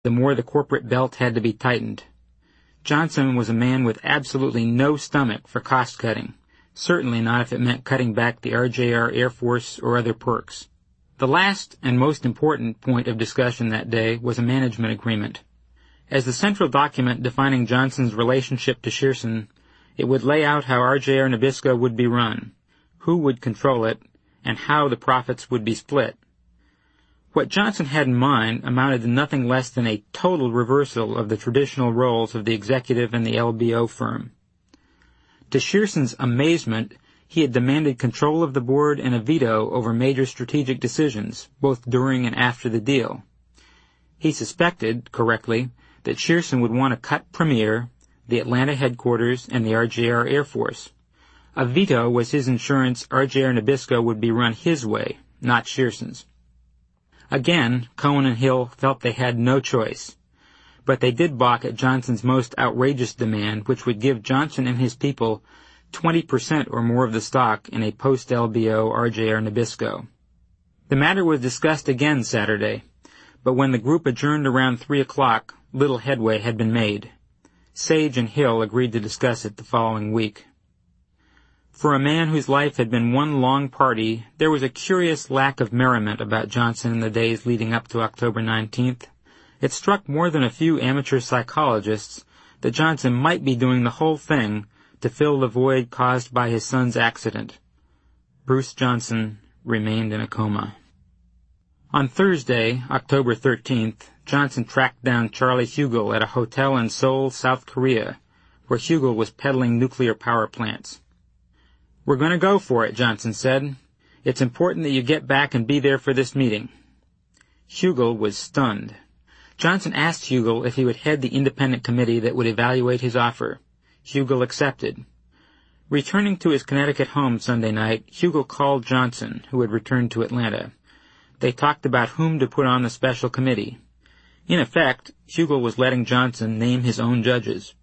the more the corporate belt had to be tightened. Johnson was a man with absolutely no stomach for cost-cutting, certainly not if it meant cutting back the RJR Air Force or other perks. The last and most important point of discussion that day was a management agreement. As the central document defining Johnson's relationship to Shearson, it would lay out how RJR Nabisco would be run, who would control it, and how the profits would be split. What Johnson had in mind amounted to nothing less than a total reversal of the traditional roles of the executive and the LBO firm. To Shearson's amazement, he had demanded control of the board and a veto over major strategic decisions, both during and after the deal. He suspected, correctly, that Shearson would want to cut Premier, the Atlanta headquarters, and the RJR Air Force. A veto was his insurance RJR Nabisco would be run his way, not Shearson's. Again, Cohen and Hill felt they had no choice, but they did balk at Johnson's most outrageous demand, which would give Johnson and his people 20% or more of the stock in a post-LBO RJR Nabisco. The matter was discussed again Saturday, but when the group adjourned around 3 o'clock, little headway had been made. Sage and Hill agreed to discuss it the following week. For a man whose life had been one long party, there was a curious lack of merriment about Johnson in the days leading up to October 19th. It struck more than a few amateur psychologists that Johnson might be doing the whole thing to fill the void caused by his son's accident. Bruce Johnson remained in a coma. On Thursday, October 13th, Johnson tracked down Charlie Hugel at a hotel in Seoul, South Korea, where Hugel was peddling nuclear power plants. "We're going to go for it," Johnson said. "It's important that you get back and be there for this meeting." Hugel was stunned. Johnson asked Hugel if he would head the independent committee that would evaluate his offer. Hugel accepted. Returning to his Connecticut home Sunday night, Hugel called Johnson, who had returned to Atlanta. They talked about whom to put on the special committee. In effect, Hugel was letting Johnson name his own judges.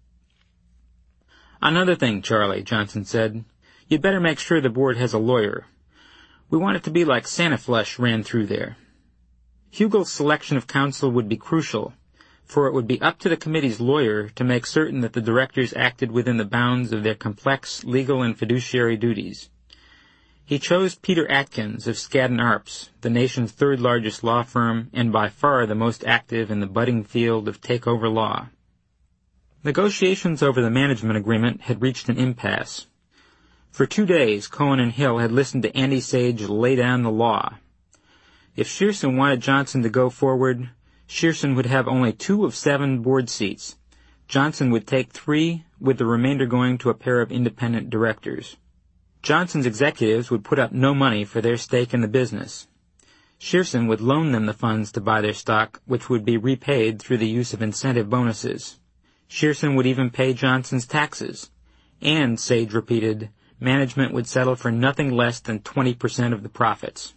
"Another thing, Charlie," Johnson said. "You'd better make sure the board has a lawyer. We want it to be like Santa Flush ran through there." Hugel's selection of counsel would be crucial, for it would be up to the committee's lawyer to make certain that the directors acted within the bounds of their complex legal and fiduciary duties. He chose Peter Atkins of Skadden Arps, the nation's third-largest law firm and by far the most active in the budding field of takeover law. Negotiations over the management agreement had reached an impasse. For 2 days, Cohen and Hill had listened to Andy Sage lay down the law. If Shearson wanted Johnson to go forward, Shearson would have only 2 of 7 board seats. Johnson would take 3, with the remainder going to a pair of independent directors. Johnson's executives would put up no money for their stake in the business. Shearson would loan them the funds to buy their stock, which would be repaid through the use of incentive bonuses. Shearson would even pay Johnson's taxes. And, Sage repeated, management would settle for nothing less than 20% of the profits.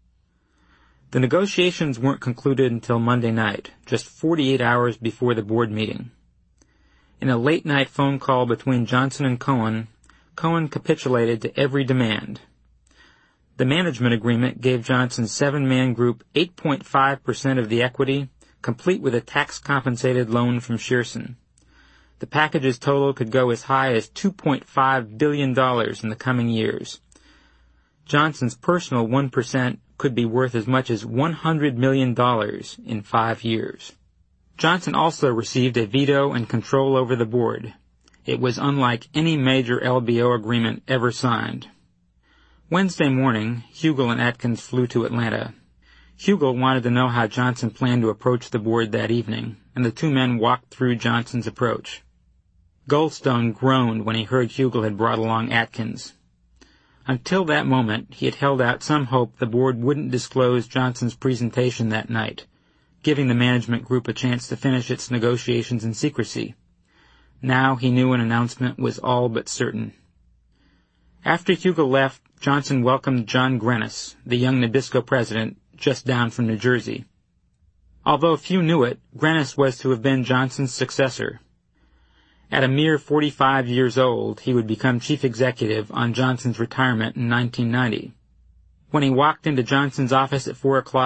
The negotiations weren't concluded until Monday night, just 48 hours before the board meeting. In a late-night phone call between Johnson and Cohen, Cohen capitulated to every demand. The management agreement gave Johnson's 7-man group 8.5% of the equity, complete with a tax-compensated loan from Shearson. The package's total could go as high as $2.5 billion in the coming years. Johnson's personal 1% could be worth as much as $100 million in 5 years. Johnson also received a veto and control over the board. It was unlike any major LBO agreement ever signed. Wednesday morning, Hugel and Atkins flew to Atlanta. Hugel wanted to know how Johnson planned to approach the board that evening, and the 2 men walked through Johnson's approach. Goldstone groaned when he heard Hugel had brought along Atkins. Until that moment, he had held out some hope the board wouldn't disclose Johnson's presentation that night, giving the management group a chance to finish its negotiations in secrecy. Now he knew an announcement was all but certain. After Hugel left, Johnson welcomed John Grennis, the young Nabisco president, just down from New Jersey. Although few knew it, Grennis was to have been Johnson's successor. At a mere 45 years old, he would become chief executive on Johnson's retirement in 1990. When he walked into Johnson's office at 4 o'clock,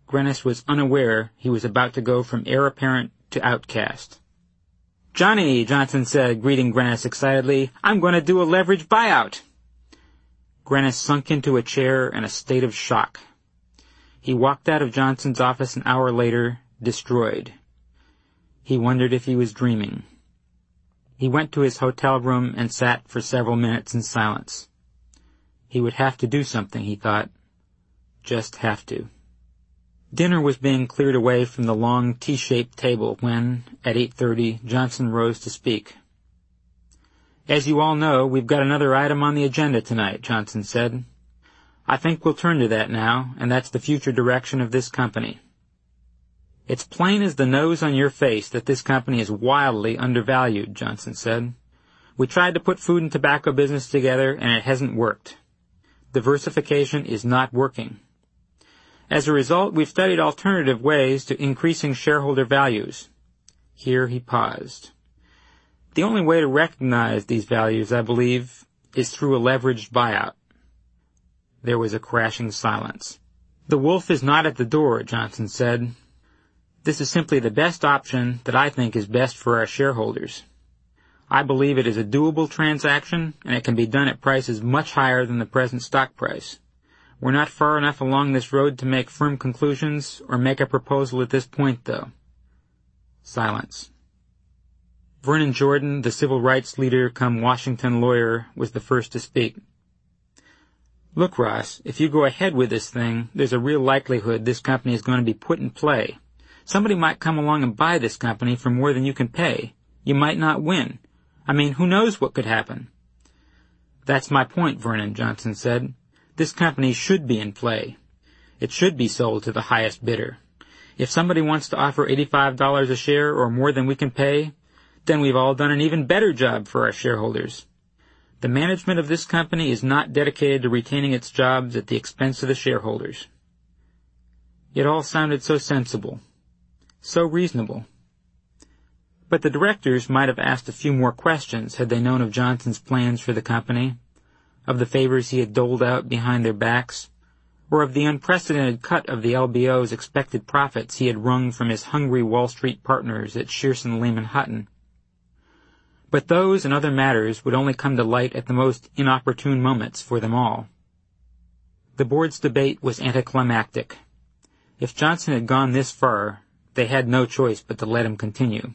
Grennis was unaware he was about to go from heir apparent to outcast. "Johnny," Johnson said, greeting Grennis excitedly, "I'm going to do a leverage buyout." Grennis sunk into a chair in a state of shock. He walked out of Johnson's office an hour later, destroyed. He wondered if he was dreaming. He went to his hotel room and sat for several minutes in silence. He would have to do something, he thought. Just have to. Dinner was being cleared away from the long T-shaped table when, at 8:30, Johnson rose to speak. "As you all know, we've got another item on the agenda tonight," Johnson said. "I think we'll turn to that now, and that's the future direction of this company. It's plain as the nose on your face that this company is wildly undervalued," Johnson said. "We tried to put food and tobacco business together, and it hasn't worked. Diversification is not working. As a result, we've studied alternative ways to increasing shareholder values." Here he paused. "The only way to recognize these values, I believe, is through a leveraged buyout." There was a crashing silence. "The wolf is not at the door," Johnson said. "This is simply the best option that I think is best for our shareholders. I believe it is a doable transaction, and it can be done at prices much higher than the present stock price. We're not far enough along this road to make firm conclusions or make a proposal at this point, though." Silence. Vernon Jordan, the civil rights leader come Washington lawyer, was the first to speak. "Look, Ross, if you go ahead with this thing, there's a real likelihood this company is going to be put in play. Somebody might come along and buy this company for more than you can pay. You might not win. I mean, who knows what could happen?" "That's my point, Vernon," Johnson said. "This company should be in play. It should be sold to the highest bidder. If somebody wants to offer $85 a share or more than we can pay, then we've all done an even better job for our shareholders. The management of this company is not dedicated to retaining its jobs at the expense of the shareholders." It all sounded so sensible, so reasonable. But the directors might have asked a few more questions had they known of Johnson's plans for the company, of the favors he had doled out behind their backs, or of the unprecedented cut of the LBO's expected profits he had wrung from his hungry Wall Street partners at Shearson Lehman Hutton. But those and other matters would only come to light at the most inopportune moments for them all. The board's debate was anticlimactic. If Johnson had gone this far, they had no choice but to let him continue.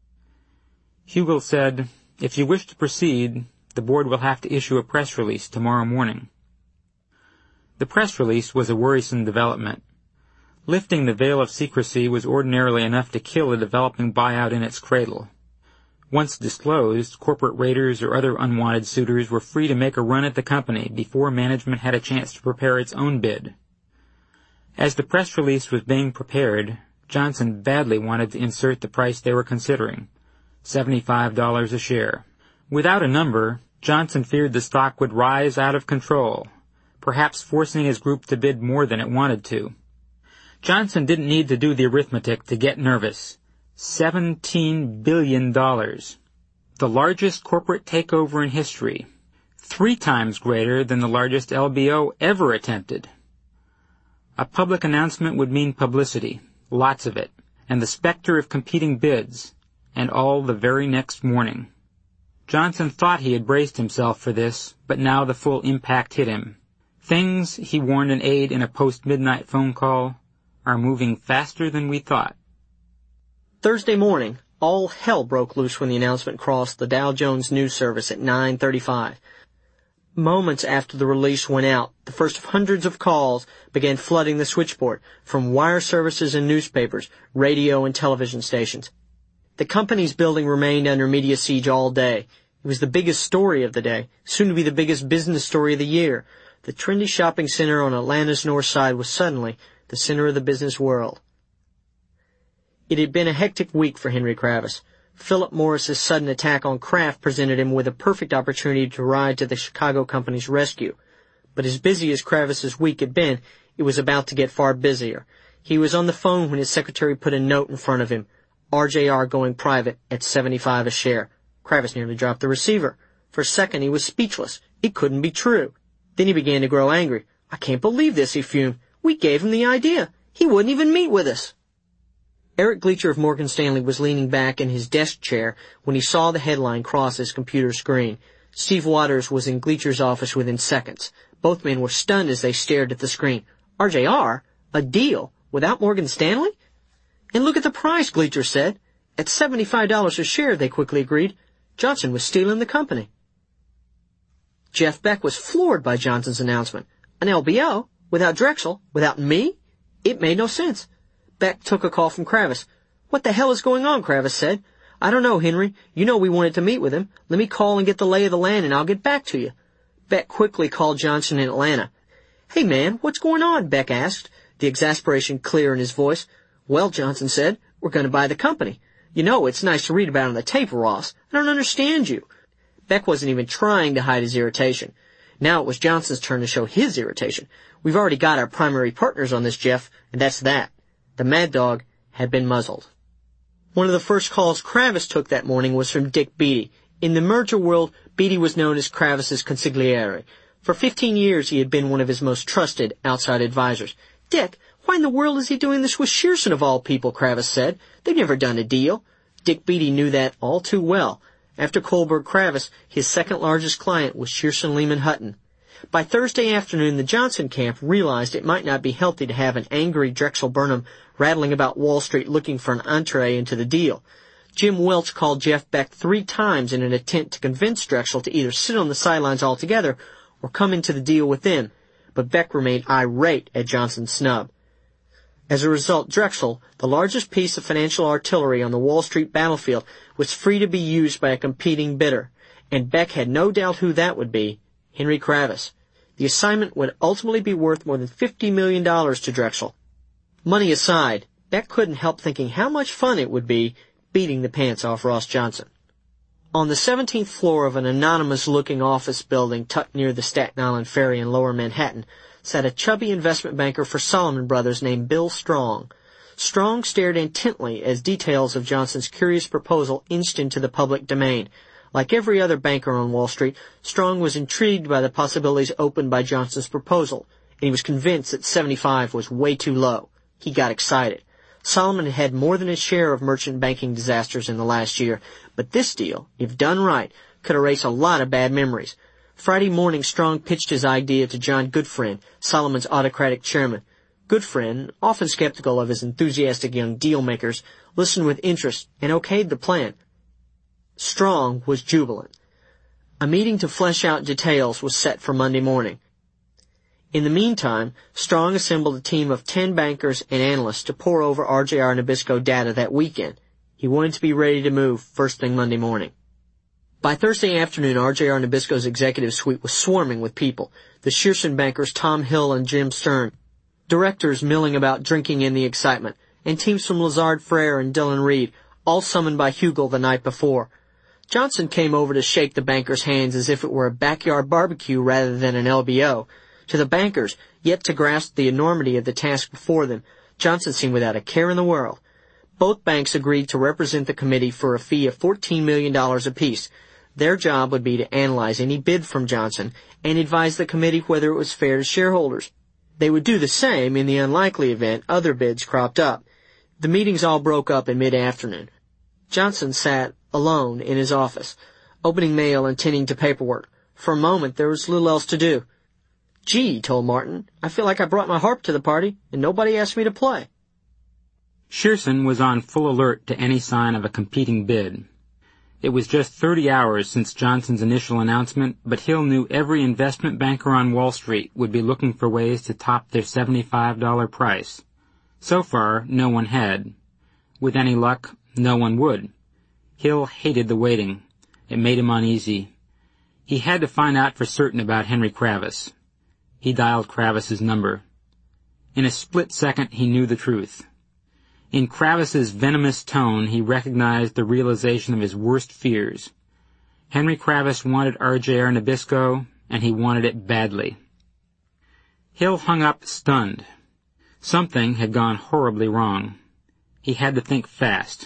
Hugel said, "If you wish to proceed, the board will have to issue a press release tomorrow morning." The press release was a worrisome development. Lifting the veil of secrecy was ordinarily enough to kill a developing buyout in its cradle. Once disclosed, corporate raiders or other unwanted suitors were free to make a run at the company before management had a chance to prepare its own bid. As the press release was being prepared, Johnson badly wanted to insert the price they were considering, $75 a share. Without a number, Johnson feared the stock would rise out of control, perhaps forcing his group to bid more than it wanted to. Johnson didn't need to do the arithmetic to get nervous. $17 billion. The largest corporate takeover in history. 3 times greater than the largest LBO ever attempted. A public announcement would mean publicity, lots of it, and the specter of competing bids, and all the very next morning. Johnson thought he had braced himself for this, but now the full impact hit him. Things, he warned an aide in a post-midnight phone call, are moving faster than we thought. Thursday morning, all hell broke loose when the announcement crossed the Dow Jones News Service at 9:35. Moments after the release went out, the first of hundreds of calls began flooding the switchboard from wire services and newspapers, radio and television stations. The company's building remained under media siege all day. It was the biggest story of the day, soon to be the biggest business story of the year. The trendy shopping center on Atlanta's north side was suddenly the center of the business world. It had been a hectic week for Henry Kravis. Philip Morris's sudden attack on Kraft presented him with a perfect opportunity to ride to the Chicago company's rescue. But as busy as Kravis's week had been, it was about to get far busier. He was on the phone when his secretary put a note in front of him. RJR going private at 75 a share. Kravis nearly dropped the receiver. For a second he was speechless. It couldn't be true. Then he began to grow angry. "I can't believe this," he fumed. "We gave him the idea. He wouldn't even meet with us. Eric Gleacher of Morgan Stanley was leaning back in his desk chair when he saw the headline cross his computer screen. Steve Waters was in Gleacher's office within seconds. Both men were stunned as they stared at the screen. RJR? A deal? Without Morgan Stanley? And look at the price, Gleacher said. At $75 a share, they quickly agreed. Johnson was stealing the company. Jeff Beck was floored by Johnson's announcement. An LBO? Without Drexel? Without me? It made no sense. Beck took a call from Kravis. What the hell is going on, Kravis said. I don't know, Henry. You know we wanted to meet with him. Let me call and get the lay of the land and I'll get back to you. Beck quickly called Johnson in Atlanta. Hey man, what's going on? Beck asked, the exasperation clear in his voice. Well, Johnson said, we're going to buy the company. You know, it's nice to read about on the tape, Ross. I don't understand you. Beck wasn't even trying to hide his irritation. Now it was Johnson's turn to show his irritation. We've already got our primary partners on this, Jeff, and that's that. The mad dog had been muzzled. One of the first calls Kravis took that morning was from Dick Beatty. In the merger world, Beatty was known as Kravis's consigliere. For 15 years he had been one of his most trusted outside advisors. Dick, why in the world is he doing this with Shearson of all people, Kravis said. They've never done a deal. Dick Beatty knew that all too well. After Kohlberg Kravis, his second largest client was Shearson Lehman Hutton. By Thursday afternoon, the Johnson camp realized it might not be healthy to have an angry Drexel Burnham rattling about Wall Street looking for an entree into the deal. Jim Welch called Jeff Beck 3 times in an attempt to convince Drexel to either sit on the sidelines altogether or come into the deal with them, but Beck remained irate at Johnson's snub. As a result, Drexel, the largest piece of financial artillery on the Wall Street battlefield, was free to be used by a competing bidder, and Beck had no doubt who that would be, Henry Kravis. The assignment would ultimately be worth more than $50 million to Drexel. Money aside, Beck couldn't help thinking how much fun it would be beating the pants off Ross Johnson. On the 17th floor of an anonymous-looking office building tucked near the Staten Island Ferry in Lower Manhattan sat a chubby investment banker for Solomon Brothers named Bill Strong. Strong stared intently as details of Johnson's curious proposal inched into the public domain. Like every other banker on Wall Street, Strong was intrigued by the possibilities opened by Johnson's proposal, and he was convinced that 75 was way too low. He got excited. Solomon had had more than his share of merchant banking disasters in the last year, but this deal, if done right, could erase a lot of bad memories. Friday morning, Strong pitched his idea to John Goodfriend, Solomon's autocratic chairman. Goodfriend, often skeptical of his enthusiastic young deal-makers, listened with interest and okayed the plan. Strong was jubilant. A meeting to flesh out details was set for Monday morning. In the meantime, Strong assembled a team of 10 bankers and analysts to pore over RJR Nabisco data that weekend. He wanted to be ready to move first thing Monday morning. By Thursday afternoon, RJR Nabisco's executive suite was swarming with people. The Shearson bankers Tom Hill and Jim Stern, directors milling about drinking in the excitement, and teams from Lazard Frere and Dillon Reed, all summoned by Hugel the night before. Johnson came over to shake the bankers' hands as if it were a backyard barbecue rather than an LBO. To the bankers, yet to grasp the enormity of the task before them, Johnson seemed without a care in the world. Both banks agreed to represent the committee for a fee of $14 million apiece. Their job would be to analyze any bid from Johnson and advise the committee whether it was fair to shareholders. They would do the same in the unlikely event other bids cropped up. The meetings all broke up in mid-afternoon. Johnson sat alone in his office, opening mail and tending to paperwork. For a moment, there was little else to do. Gee, he told Martin, I feel like I brought my harp to the party, and nobody asked me to play. Shearson was on full alert to any sign of a competing bid. It was just 30 hours since Johnson's initial announcement, but Hill knew every investment banker on Wall Street would be looking for ways to top their $75 price. So far, no one had. With any luck, no one would. Hill hated the waiting. It made him uneasy. He had to find out for certain about Henry Kravis. He dialed Kravis's number. In a split second, he knew the truth. In Kravis's venomous tone, he recognized the realization of his worst fears. Henry Kravis wanted RJR Nabisco, and he wanted it badly. Hill hung up stunned. Something had gone horribly wrong. He had to think fast.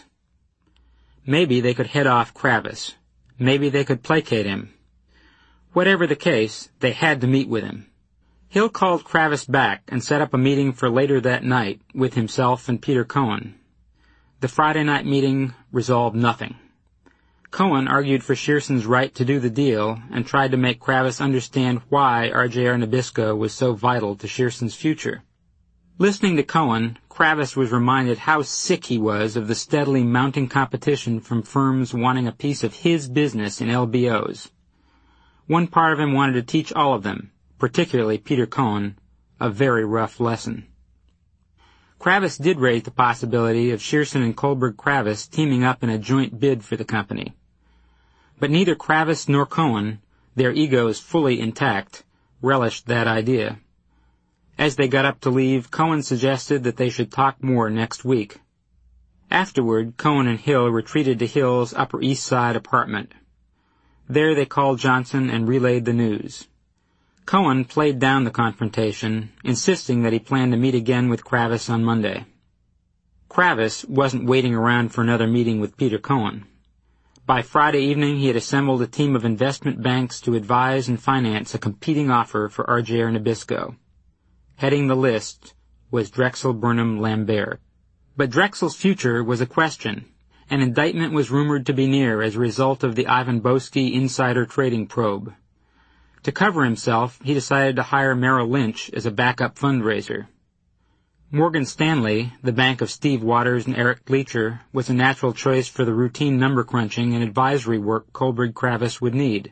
Maybe they could head off Kravis. Maybe they could placate him. Whatever the case, they had to meet with him. Hill called Kravis back and set up a meeting for later that night with himself and Peter Cohen. The Friday night meeting resolved nothing. Cohen argued for Shearson's right to do the deal and tried to make Kravis understand why RJR Nabisco was so vital to Shearson's future. Listening to Cohen, Kravis was reminded how sick he was of the steadily mounting competition from firms wanting a piece of his business in LBOs. One part of him wanted to teach all of them, particularly Peter Cohen, a very rough lesson. Kravis did raise the possibility of Shearson and Kohlberg-Kravis teaming up in a joint bid for the company. But neither Kravis nor Cohen, their egos fully intact, relished that idea. As they got up to leave, Cohen suggested that they should talk more next week. Afterward, Cohen and Hill retreated to Hill's Upper East Side apartment. There they called Johnson and relayed the news. Cohen played down the confrontation, insisting that he planned to meet again with Kravis on Monday. Kravis wasn't waiting around for another meeting with Peter Cohen. By Friday evening, he had assembled a team of investment banks to advise and finance a competing offer for RJR Nabisco. Heading the list was Drexel Burnham Lambert. But Drexel's future was a question. An indictment was rumored to be near as a result of the Ivan Boesky insider trading probe. To cover himself, he decided to hire Merrill Lynch as a backup fundraiser. Morgan Stanley, the bank of Steve Waters and Eric Gleacher, was a natural choice for the routine number crunching and advisory work Kohlberg-Kravis would need.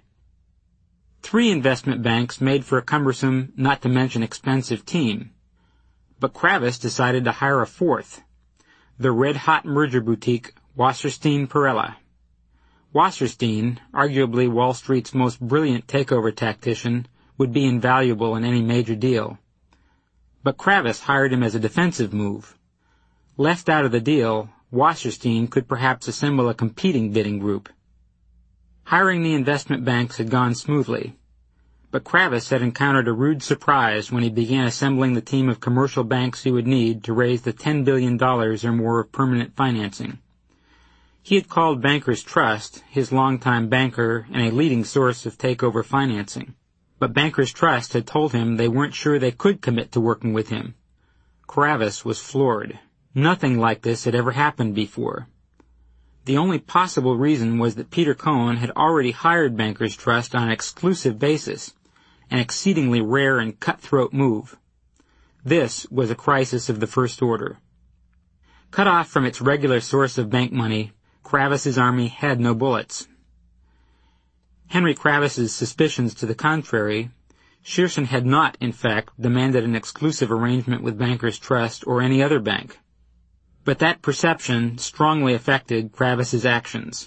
3 investment banks made for a cumbersome, not to mention expensive team. But Kravis decided to hire a 4th, the red-hot merger boutique Wasserstein Perella. Wasserstein, arguably Wall Street's most brilliant takeover tactician, would be invaluable in any major deal. But Kravis hired him as a defensive move. Left out of the deal, Wasserstein could perhaps assemble a competing bidding group. Hiring the investment banks had gone smoothly, but Kravis had encountered a rude surprise when he began assembling the team of commercial banks he would need to raise the $10 billion or more of permanent financing. He had called Bankers Trust, his longtime banker and a leading source of takeover financing, but Bankers Trust had told him they weren't sure they could commit to working with him. Kravis was floored. Nothing like this had ever happened before. The only possible reason was that Peter Cohen had already hired Bankers Trust on an exclusive basis, an exceedingly rare and cutthroat move. This was a crisis of the first order. Cut off from its regular source of bank money, Kravis's army had no bullets. Henry Kravis's suspicions to the contrary, Shearson had not, in fact, demanded an exclusive arrangement with Bankers Trust or any other bank. But that perception strongly affected Kravis's actions.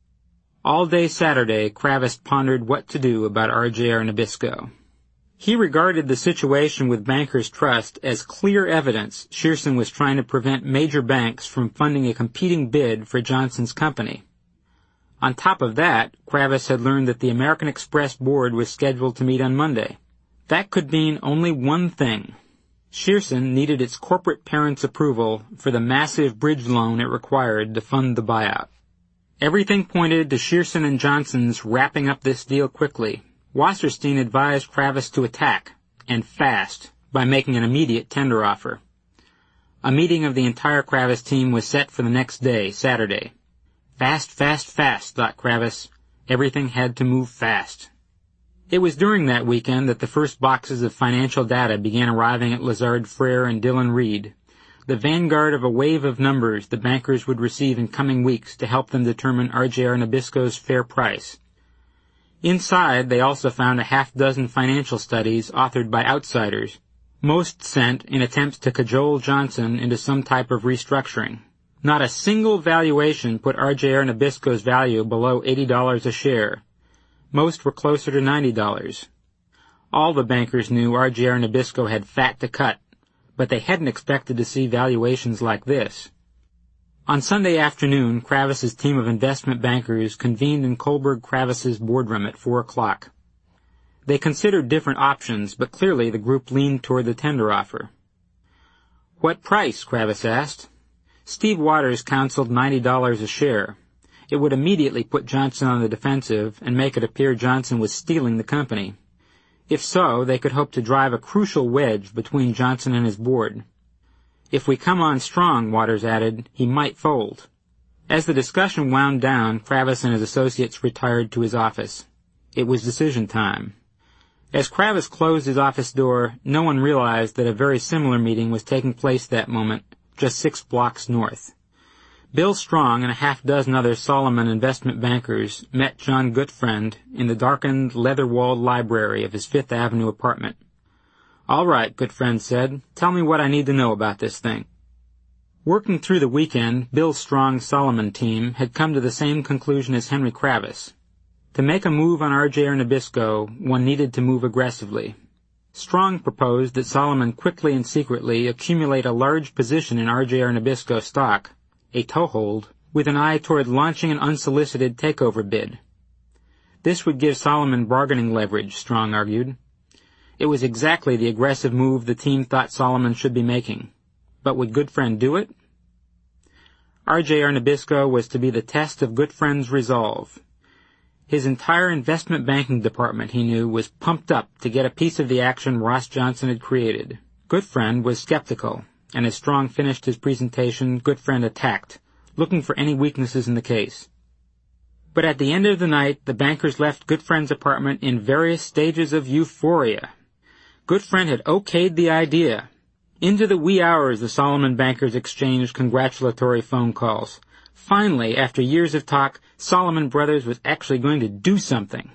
All day Saturday, Kravis pondered what to do about RJR Nabisco. He regarded the situation with Bankers Trust as clear evidence Shearson was trying to prevent major banks from funding a competing bid for Johnson's company. On top of that, Kravis had learned that the American Express board was scheduled to meet on Monday. That could mean only one thing. Shearson needed its corporate parent's approval for the massive bridge loan it required to fund the buyout. Everything pointed to Shearson and Johnson's wrapping up this deal quickly. Wasserstein advised Kravis to attack, and fast, by making an immediate tender offer. A meeting of the entire Kravis team was set for the next day, Saturday. Fast, fast, fast, thought Kravis. Everything had to move fast. It was during that weekend that the first boxes of financial data began arriving at Lazard Frere and Dillon Reed, the vanguard of a wave of numbers the bankers would receive in coming weeks to help them determine RJR Nabisco's fair price. Inside, they also found a half-dozen financial studies authored by outsiders, most sent in attempts to cajole Johnson into some type of restructuring. Not a single valuation put RJR Nabisco's value below $80 a share. Most were closer to $90. All the bankers knew RJR Nabisco had fat to cut, but they hadn't expected to see valuations like this. On Sunday afternoon, Kravis's team of investment bankers convened in Kohlberg-Kravis's boardroom at 4 o'clock. They considered different options, but clearly the group leaned toward the tender offer. "What price?" Kravis asked. Steve Waters counseled $90 a share. It would immediately put Johnson on the defensive and make it appear Johnson was stealing the company. If so, they could hope to drive a crucial wedge between Johnson and his board. If we come on strong, Waters added, he might fold. As the discussion wound down, Kravis and his associates retired to his office. It was decision time. As Kravis closed his office door, no one realized that a very similar meeting was taking place that moment, just 6 blocks north. Bill Strong and a half-dozen other Solomon investment bankers met John Gutfriend in the darkened, leather-walled library of his Fifth Avenue apartment. "All right," Gutfriend said. "Tell me what I need to know about this thing." Working through the weekend, Bill Strong's Solomon team had come to the same conclusion as Henry Kravis. To make a move on RJR Nabisco, one needed to move aggressively. Strong proposed that Solomon quickly and secretly accumulate a large position in RJR Nabisco stock, a toehold, with an eye toward launching an unsolicited takeover bid. This would give Solomon bargaining leverage, Strong argued. It was exactly the aggressive move the team thought Solomon should be making. But would Gutfriend do it? RJR Nabisco was to be the test of Gutfriend's resolve. His entire investment banking department, he knew, was pumped up to get a piece of the action Ross Johnson had created. Gutfriend was skeptical, and as Strong finished his presentation, Gutfriend attacked, looking for any weaknesses in the case. But at the end of the night, the bankers left Gutfriend's apartment in various stages of euphoria. Gutfriend had okayed the idea. Into the wee hours, the Solomon bankers exchanged congratulatory phone calls. Finally, after years of talk, Solomon Brothers was actually going to do something.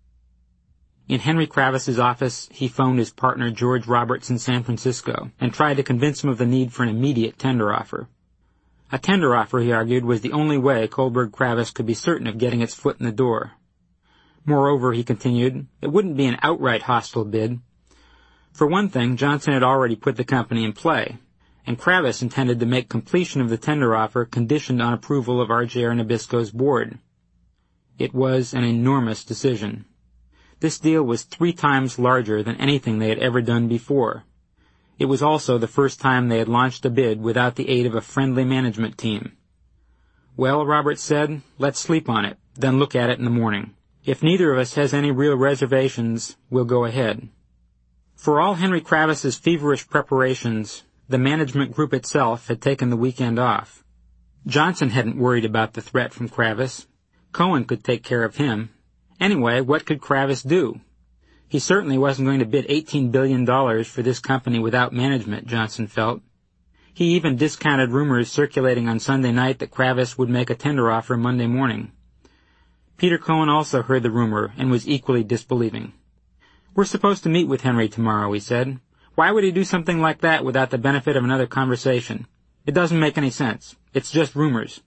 In Henry Kravis's office, he phoned his partner George Roberts in San Francisco and tried to convince him of the need for an immediate tender offer. A tender offer, he argued, was the only way Kohlberg Kravis could be certain of getting its foot in the door. Moreover, he continued, it wouldn't be an outright hostile bid. For one thing, Johnson had already put the company in play, and Kravis intended to make completion of the tender offer conditioned on approval of RJR Nabisco's board. It was an enormous decision. This deal was 3 times larger than anything they had ever done before. It was also the first time they had launched a bid without the aid of a friendly management team. "Well," Roberts said, "let's sleep on it, then look at it in the morning. If neither of us has any real reservations, we'll go ahead." For all Henry Kravis's feverish preparations, the management group itself had taken the weekend off. Johnson hadn't worried about the threat from Kravis. Cohen could take care of him. Anyway, what could Kravis do? He certainly wasn't going to bid $18 billion for this company without management, Johnson felt. He even discounted rumors circulating on Sunday night that Kravis would make a tender offer Monday morning. Peter Cohen also heard the rumor and was equally disbelieving. "We're supposed to meet with Henry tomorrow," he said. "Why would he do something like that without the benefit of another conversation? It doesn't make any sense. It's just rumors."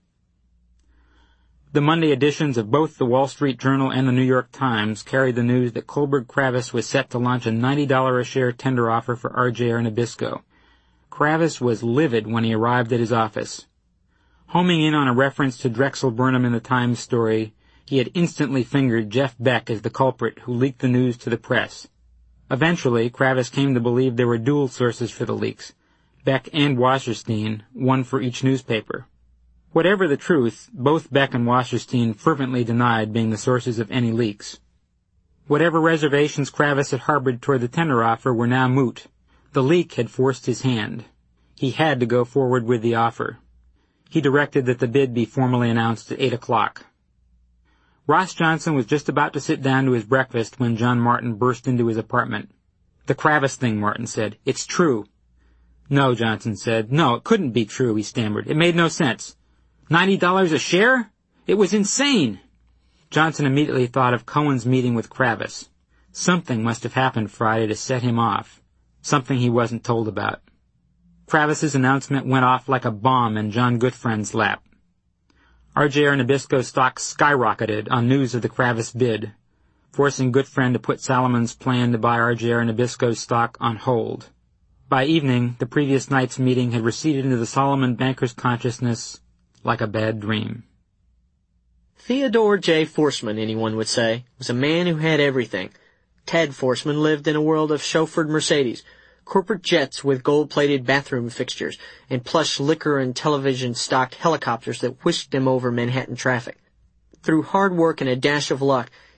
The Monday editions of both the Wall Street Journal and the New York Times carried the news that Kohlberg Kravis was set to launch a $90 a share tender offer for RJR Nabisco. Kravis was livid when he arrived at his office. Homing in on a reference to Drexel Burnham in the Times story, he had instantly fingered Jeff Beck as the culprit who leaked the news to the press. Eventually, Kravis came to believe there were dual sources for the leaks, Beck and Wasserstein, one for each newspaper. Whatever the truth, both Beck and Wasserstein fervently denied being the sources of any leaks. Whatever reservations Kravis had harbored toward the tender offer were now moot. The leak had forced his hand. He had to go forward with the offer. He directed that the bid be formally announced at 8 o'clock. Ross Johnson was just about to sit down to his breakfast when John Martin burst into his apartment. "The Kravis thing," Martin said. "It's true." "No," Johnson said. "No, it couldn't be true," he stammered. "It made no sense. $90 a share? It was insane." Johnson immediately thought of Cohen's meeting with Kravis. Something must have happened Friday to set him off. Something he wasn't told about. Kravis's announcement went off like a bomb in John Gutfriend's lap. RJR Nabisco stock skyrocketed on news of the Kravis bid, forcing Gutfriend to put Solomon's plan to buy RJR Nabisco's stock on hold. By evening, the previous night's meeting had receded into the Solomon banker's consciousness like a bad dream. Theodore J. Forsman, anyone would say, was a man who had everything. Ted Forsman lived in a world of chauffeured Mercedes, corporate jets with gold-plated bathroom fixtures, and plush liquor and television-stocked helicopters that whisked him over Manhattan traffic. Through hard work and a dash of luck,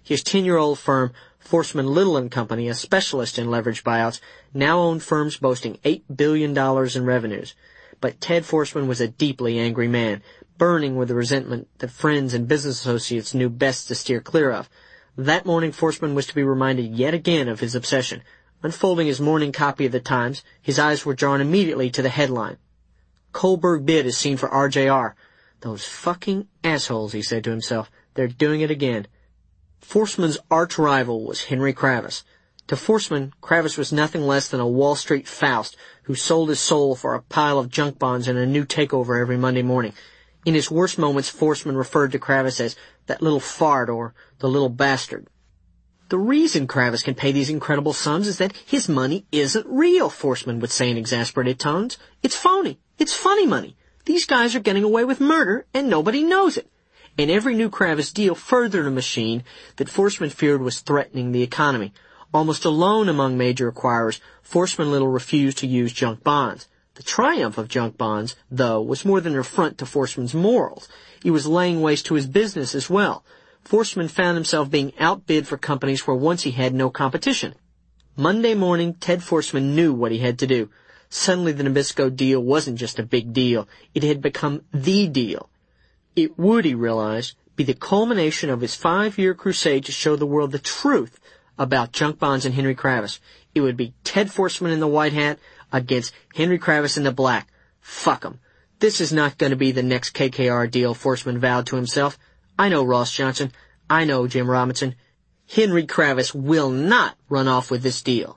His 10-year-old firm, Forsman Little & Company, a specialist in leveraged buyouts, now owned firms boasting $8 billion in revenues. But Ted Forsman was a deeply angry man, burning with the resentment that friends and business associates knew best to steer clear of. That morning, Forsman was to be reminded yet again of his obsession. Unfolding his morning copy of the Times, his eyes were drawn immediately to the headline. Kohlberg bid is seen for RJR. Those fucking assholes, he said to himself. They're doing it again. Forsman's arch-rival was Henry Kravis. To Forsman, Kravis was nothing less than a Wall Street Faust who sold his soul for a pile of junk bonds and a new takeover every Monday morning. In his worst moments, Forsman referred to Kravis as that little fart or the little bastard. The reason Kravis can pay these incredible sums is that his money isn't real, Forsman would say in exasperated tones. It's phony. It's funny money. These guys are getting away with murder, and nobody knows it. And every new Kravis deal furthered a machine that Forsman feared was threatening the economy. Almost alone among major acquirers, Forsman Little refused to use junk bonds. The triumph of junk bonds, though, was more than an affront to Forsman's morals. It was laying waste to his business as well. Forsman found himself being outbid for companies where once he had no competition. Monday morning, Ted Forsman knew what he had to do. Suddenly the Nabisco deal wasn't just a big deal. It had become the deal. It would, he realized, be the culmination of his 5-year crusade to show the world the truth about junk bonds and Henry Kravis. It would be Ted Forsman in the white hat against Henry Kravis in the black. Fuck 'em. This is not going to be the next KKR deal, Forsman vowed to himself. I know Ross Johnson. I know Jim Robinson. Henry Kravis will not run off with this deal.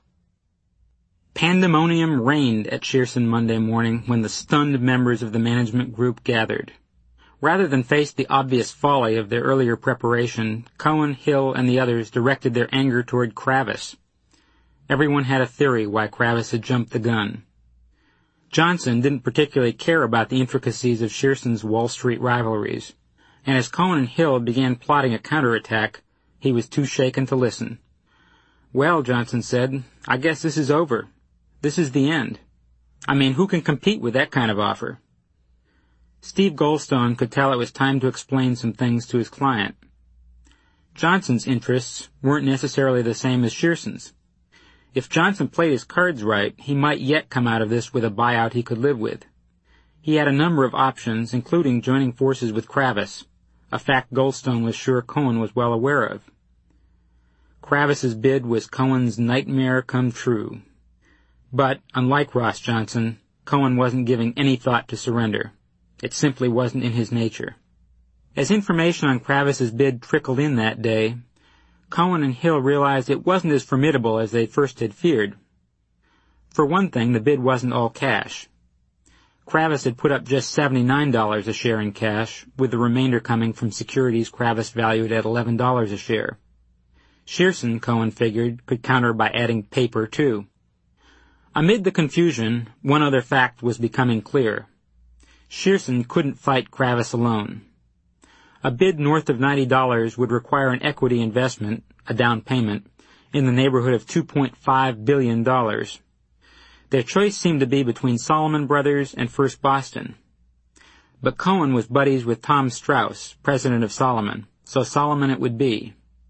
Pandemonium reigned at Shearson Monday morning when the stunned members of the management group gathered. Rather than face the obvious folly of their earlier preparation, Cohen, Hill, and the others directed their anger toward Kravis. Everyone had a theory why Kravis had jumped the gun. Johnson didn't particularly care about the intricacies of Shearson's Wall Street rivalries, and as Cohen and Hill began plotting a counterattack, he was too shaken to listen. "Well," Johnson said, "I guess this is over. This is the end. I mean, who can compete with that kind of offer?" Steve Goldstone could tell it was time to explain some things to his client. Johnson's interests weren't necessarily the same as Shearson's. If Johnson played his cards right, he might yet come out of this with a buyout he could live with. He had a number of options, including joining forces with Kravis, a fact Goldstone was sure Cohen was well aware of. Kravis's bid was Cohen's nightmare come true. But, unlike Ross Johnson, Cohen wasn't giving any thought to surrender. It simply wasn't in his nature. As information on Kravis's bid trickled in that day, Cohen and Hill realized it wasn't as formidable as they first had feared. For one thing, the bid wasn't all cash. Kravis had put up just $79 a share in cash, with the remainder coming from securities Kravis valued at $11 a share. Shearson, Cohen figured, could counter by adding paper, too. Amid the confusion, one other fact was becoming clear. Shearson couldn't fight Kravis alone. A bid north of $90 would require an equity investment, a down payment, in the neighborhood of $2.5 billion. Their choice seemed to be between Salomon Brothers and First Boston. But Cohen was buddies with Tom Strauss, president of Salomon, so Salomon it would be.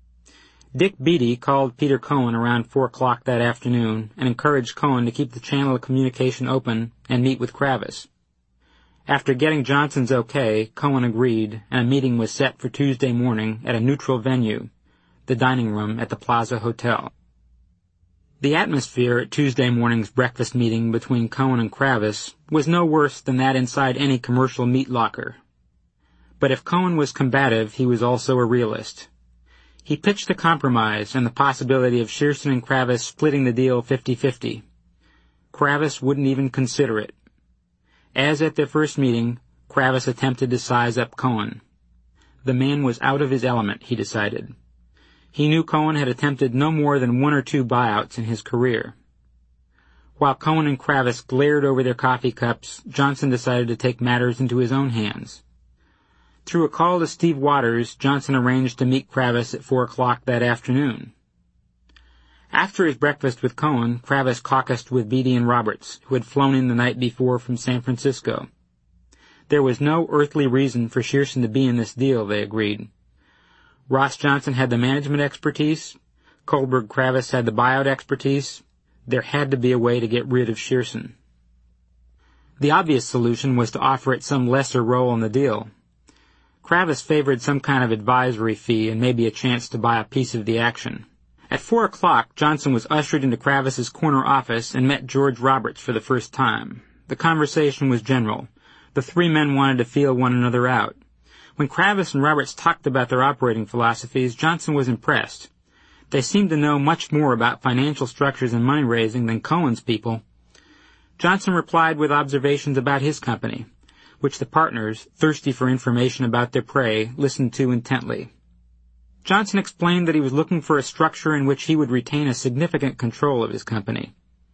Dick Beattie called Peter Cohen around 4 o'clock that afternoon and encouraged Cohen to keep the channel of communication open and meet with Kravis. After getting Johnson's okay, Cohen agreed, and a meeting was set for Tuesday morning at a neutral venue, the dining room at the Plaza Hotel. The atmosphere at Tuesday morning's breakfast meeting between Cohen and Kravis was no worse than that inside any commercial meat locker. But if Cohen was combative, he was also a realist. He pitched a compromise and the possibility of Shearson and Kravis splitting the deal 50-50. Kravis wouldn't even consider it. As at their first meeting, Kravis attempted to size up Cohen. The man was out of his element, he decided. He knew Cohen had attempted no more than 1 or 2 buyouts in his career. While Cohen and Kravis glared over their coffee cups, Johnson decided to take matters into his own hands. Through a call to Steve Waters, Johnson arranged to meet Kravis at 4 o'clock that afternoon. After his breakfast with Cohen, Kravis caucused with Beattie and Roberts, who had flown in the night before from San Francisco. There was no earthly reason for Shearson to be in this deal, they agreed. Ross Johnson had the management expertise. Kohlberg Kravis had the buyout expertise. There had to be a way to get rid of Shearson. The obvious solution was to offer it some lesser role in the deal. Kravis favored some kind of advisory fee and maybe a chance to buy a piece of the action. At 4 o'clock, Johnson was ushered into Kravis's corner office and met George Roberts for the first time. The conversation was general. The three men wanted to feel one another out. When Kravis and Roberts talked about their operating philosophies, Johnson was impressed. They seemed to know much more about financial structures and money-raising than Cohen's people. Johnson replied with observations about his company, which the partners, thirsty for information about their prey, listened to intently. Johnson explained that he was looking for a structure in which he would retain a significant control of his company.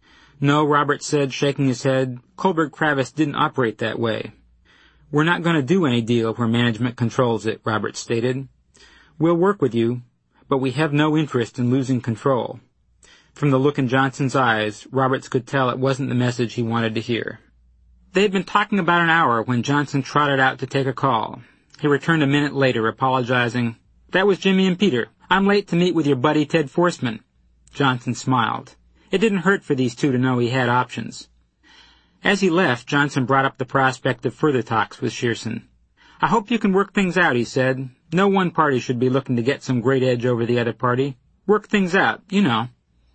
No, Roberts said, shaking his head, Kohlberg Kravis didn't operate that way. We're not going to do any deal where management controls it, Roberts stated. We'll work with you, but we have no interest in losing control. From the look in Johnson's eyes, Roberts could tell it wasn't the message he wanted to hear. They had been talking about an hour when Johnson trotted out to take a call. He returned a minute later, apologizing. That was Jimmy and Peter. I'm late to meet with your buddy Ted Forsman. Johnson smiled. It didn't hurt for these two to know he had options. As he left, Johnson brought up the prospect of further talks with Shearson. I hope you can work things out, he said. No one party should be looking to get some great edge over the other party. Work things out, you know.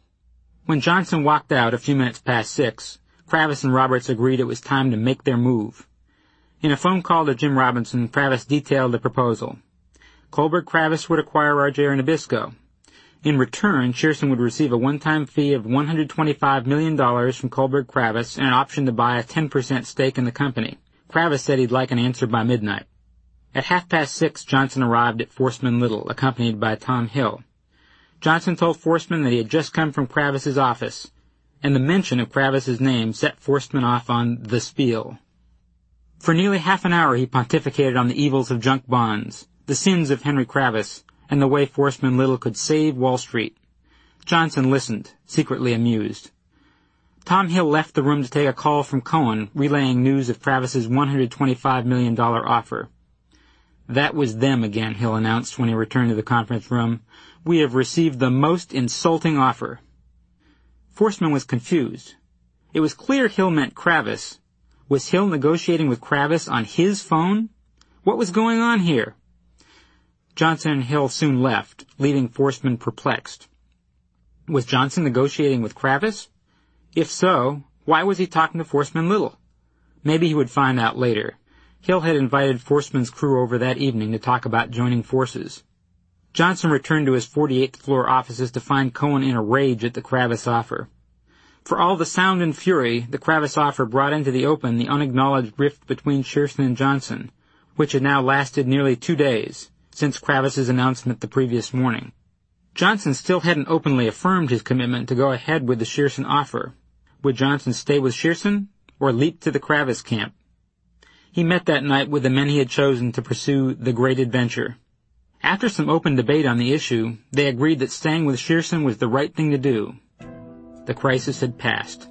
When Johnson walked out a few minutes past 6, Kravis and Roberts agreed it was time to make their move. In a phone call to Jim Robinson, Kravis detailed the proposal. Kohlberg Kravis would acquire RJR Nabisco. In return, Shearson would receive a one-time fee of $125 million from Kohlberg Kravis and an option to buy a 10% stake in the company. Kravis said he'd like an answer by midnight. At 6:30, Johnson arrived at Forsman Little, accompanied by Tom Hill. Johnson told Forsman that he had just come from Kravis's office, and the mention of Kravis's name set Forsman off on the spiel. For nearly half an hour he pontificated on the evils of junk bonds, the sins of Henry Kravis, and the way Forsman Little could save Wall Street. Johnson listened, secretly amused. Tom Hill left the room to take a call from Cohen, relaying news of Kravis's $125 million offer. That was them again, Hill announced when he returned to the conference room. We have received the most insulting offer. Forsman was confused. It was clear Hill meant Kravis. Was Hill negotiating with Kravis on his phone? What was going on here? Johnson and Hill soon left, leaving Forsman perplexed. Was Johnson negotiating with Kravis? If so, why was he talking to Forsman Little? Maybe he would find out later. Hill had invited Forsman's crew over that evening to talk about joining forces. Johnson returned to his 48th floor offices to find Cohen in a rage at the Kravis offer. For all the sound and fury, the Kravis offer brought into the open the unacknowledged rift between Shearson and Johnson, which had now lasted nearly 2 days, since Kravis's announcement the previous morning. Johnson still hadn't openly affirmed his commitment to go ahead with the Shearson offer. Would Johnson stay with Shearson, or leap to the Kravis camp? He met that night with the men he had chosen to pursue the great adventure. After some open debate on the issue, they agreed that staying with Shearson was the right thing to do. The crisis had passed.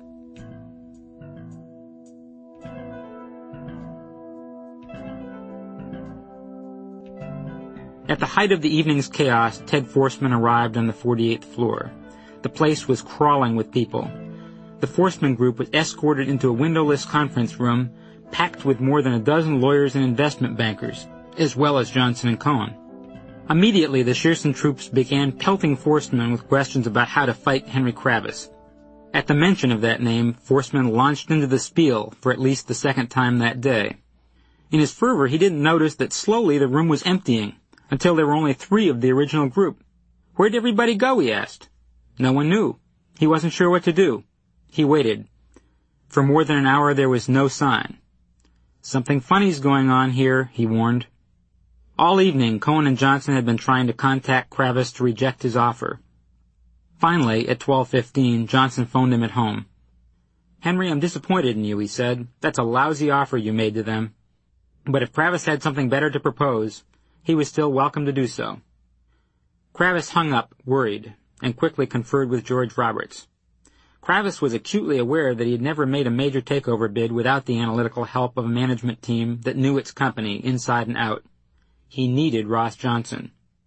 At the height of the evening's chaos, Ted Forsman arrived on the 48th floor. The place was crawling with people. The Forsman group was escorted into a windowless conference room packed with more than a dozen lawyers and investment bankers, as well as Johnson and Cohen. Immediately, the Shearson troops began pelting Forsman with questions about how to fight Henry Kravis. At the mention of that name, Forsman launched into the spiel for at least the second time that day. In his fervor, he didn't notice that slowly the room was emptying, until there were only 3 of the original group. Where'd everybody go, he asked. No one knew. He wasn't sure what to do. He waited. For more than an hour there was no sign. Something funny's going on here, he warned. All evening, Cohen and Johnson had been trying to contact Kravis to reject his offer. Finally, at 12:15, Johnson phoned him at home. Henry, I'm disappointed in you, he said. That's a lousy offer you made to them. But if Kravis had something better to propose, he was still welcome to do so. Kravis hung up, worried, and quickly conferred with George Roberts. Kravis was acutely aware that he had never made a major takeover bid without the analytical help of a management team that knew its company inside and out. He needed Ross Johnson.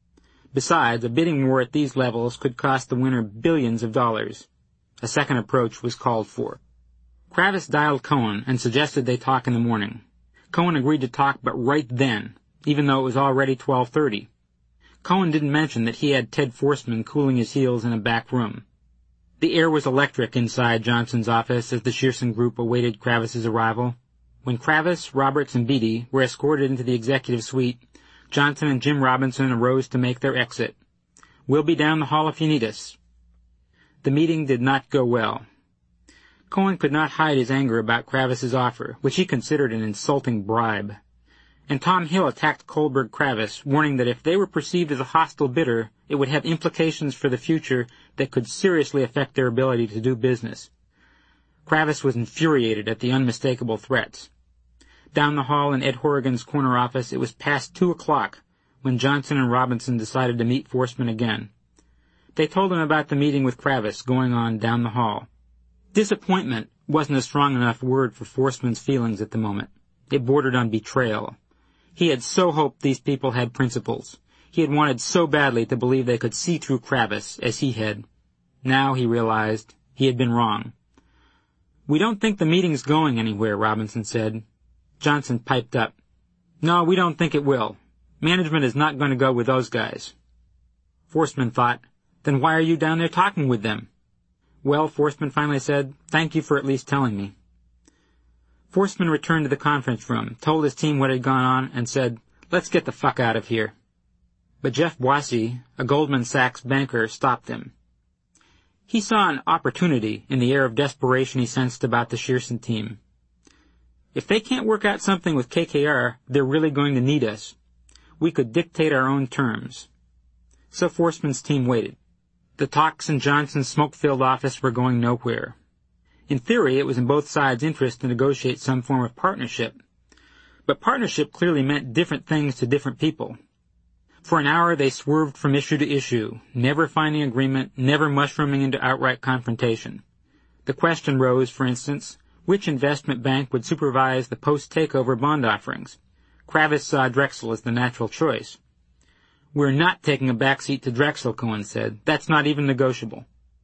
Besides, a bidding war at these levels could cost the winner billions of dollars. A second approach was called for. Kravis dialed Cohen and suggested they talk in the morning. Cohen agreed to talk, but right then, even though it was already 12:30. Cohen didn't mention that he had Ted Forsman cooling his heels in a back room. The air was electric inside Johnson's office as the Shearson group awaited Kravis's arrival. When Kravis, Roberts, and Beatty were escorted into the executive suite, Johnson and Jim Robinson arose to make their exit. "We'll be down the hall if you need us." The meeting did not go well. Cohen could not hide his anger about Kravis's offer, which he considered an insulting bribe. And Tom Hill attacked Kohlberg Kravis, warning that if they were perceived as a hostile bidder, it would have implications for the future that could seriously affect their ability to do business. Kravis was infuriated at the unmistakable threats. Down the hall in Ed Horrigan's corner office, it was past 2:00 when Johnson and Robinson decided to meet Forsman again. They told him about the meeting with Kravis going on down the hall. Disappointment wasn't a strong enough word for Forsman's feelings at the moment. It bordered on betrayal. He had so hoped these people had principles. He had wanted so badly to believe they could see through Kravis as he had. Now he realized he had been wrong. "We don't think the meeting's going anywhere," Robinson said. Johnson piped up. "No, we don't think it will. Management is not going to go with those guys." Forsman thought, "Then why are you down there talking with them?" "Well," Forsman finally said, "thank you for at least telling me." Forsman returned to the conference room, told his team what had gone on, and said, "Let's get the fuck out of here." But Jeff Boissy, a Goldman Sachs banker, stopped him. He saw an opportunity in the air of desperation he sensed about the Shearson team. "If they can't work out something with KKR, they're really going to need us. We could dictate our own terms." So Forsman's team waited. The talks in Johnson's smoke-filled office were going nowhere. In theory, it was in both sides' interest to negotiate some form of partnership. But partnership clearly meant different things to different people. For an hour they swerved from issue to issue, never finding agreement, never mushrooming into outright confrontation. The question rose, for instance, which investment bank would supervise the post-takeover bond offerings? Kravis saw Drexel as the natural choice. "We're not taking a backseat to Drexel," Cohen said. "That's not even negotiable."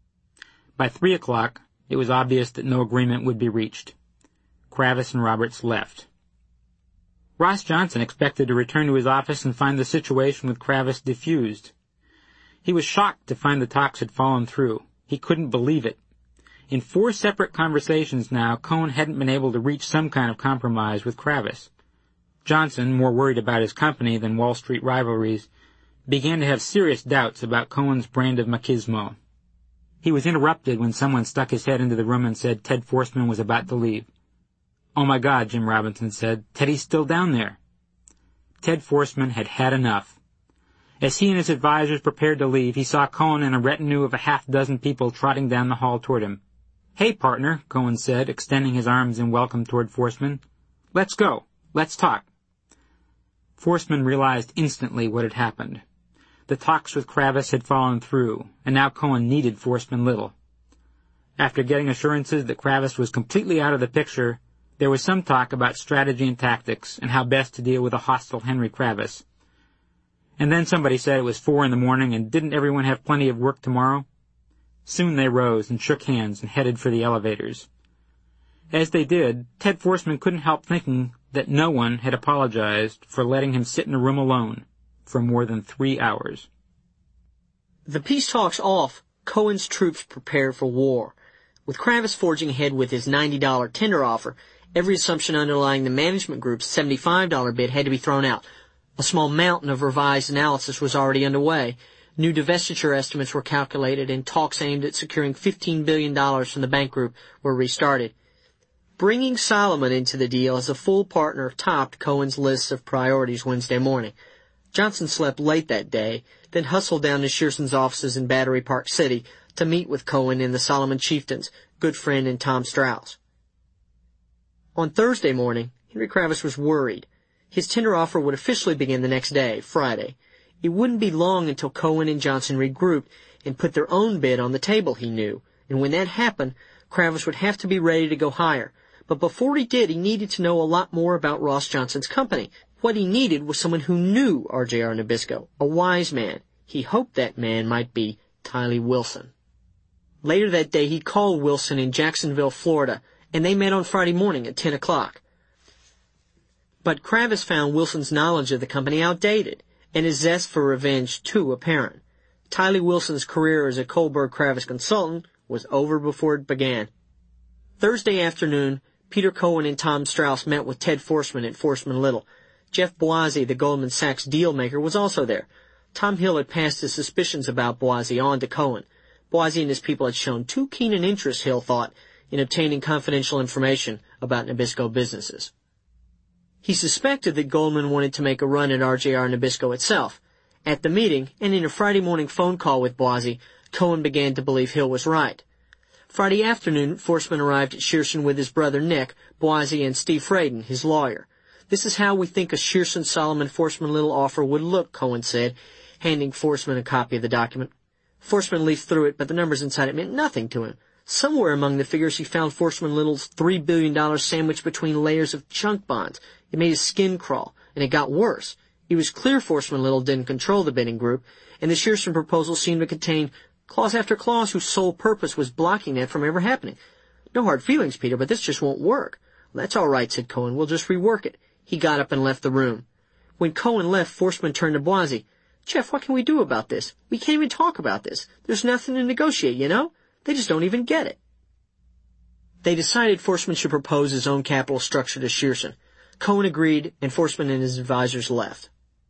By 3:00, it was obvious that no agreement would be reached. Kravis and Roberts left. Ross Johnson expected to return to his office and find the situation with Kravis diffused. He was shocked to find the talks had fallen through. He couldn't believe it. In 4 separate conversations now, Cohen hadn't been able to reach some kind of compromise with Kravis. Johnson, more worried about his company than Wall Street rivalries, began to have serious doubts about Cohen's brand of machismo. He was interrupted when someone stuck his head into the room and said Ted Forsman was about to leave. "Oh my God," Jim Robinson said, "Teddy's still down there." Ted Forsman had had enough. As he and his advisors prepared to leave, he saw Cohen and a retinue of a half-dozen people trotting down the hall toward him. "Hey, partner," Cohen said, extending his arms in welcome toward Forsman. "Let's go. Let's talk." Forsman realized instantly what had happened. The talks with Kravis had fallen through, and now Cohen needed Forsman little. After getting assurances that Kravis was completely out of the picture, there was some talk about strategy and tactics and how best to deal with a hostile Henry Kravis. And then somebody said it was 4 a.m. and didn't everyone have plenty of work tomorrow? Soon they rose and shook hands and headed for the elevators. As they did, Ted Forsman couldn't help thinking that no one had apologized for letting him sit in a room alone for more than 3 hours. The peace talks off, Cohen's troops prepared for war. With Kravis forging ahead with his $90 tender offer, every assumption underlying the management group's $75 bid had to be thrown out. A small mountain of revised analysis was already underway. New divestiture estimates were calculated, and talks aimed at securing $15 billion from the bank group were restarted. Bringing Solomon into the deal as a full partner topped Cohen's list of priorities Wednesday morning. Johnson slept late that day, then hustled down to Shearson's offices in Battery Park City to meet with Cohen and the Solomon chieftains, Goodfriend and Tom Strauss. On Thursday morning, Henry Kravis was worried. His tender offer would officially begin the next day, Friday. It wouldn't be long until Cohen and Johnson regrouped and put their own bid on the table, he knew. And when that happened, Kravis would have to be ready to go higher. But before he did, he needed to know a lot more about Ross Johnson's company. What he needed was someone who knew RJR Nabisco, a wise man. He hoped that man might be Tylee Wilson. Later that day, he called Wilson in Jacksonville, Florida, and they met on Friday morning at 10 o'clock. But Kravis found Wilson's knowledge of the company outdated, and his zest for revenge too apparent. Tylee Wilson's career as a Kohlberg-Kravis consultant was over before it began. Thursday afternoon, Peter Cohen and Tom Strauss met with Ted Forsman at Forsman Little. Jeff Boise, the Goldman Sachs deal-maker, was also there. Tom Hill had passed his suspicions about Boise on to Cohen. Boise and his people had shown too keen an interest, Hill thought, in obtaining confidential information about Nabisco businesses. He suspected that Goldman wanted to make a run at RJR Nabisco itself. At the meeting, and in a Friday morning phone call with Boise, Cohen began to believe Hill was right. Friday afternoon, Forsman arrived at Shearson with his brother Nick, Boise, and Steve Fraden, his lawyer. This is how we think a Shearson-Solomon-Forsman Little offer would look, Cohen said, handing Forsman a copy of the document. Forsman leafed through it, but the numbers inside it meant nothing to him. Somewhere among the figures he found Forsman Little's $3 billion sandwiched between layers of junk bonds. It made his skin crawl, and it got worse. It was clear Forsman Little didn't control the bidding group, and the Shearson proposal seemed to contain clause after clause whose sole purpose was blocking that from ever happening. No hard feelings, Peter, but this just won't work. Well, that's all right, said Cohen. We'll just rework it. He got up and left the room. When Cohen left, Forsman turned to Boise. Jeff, what can we do about this? We can't even talk about this. There's nothing to negotiate, you know? They just don't even get it. They decided Forsman should propose his own capital structure to Shearson. Cohen agreed, and Forsman and his advisors left.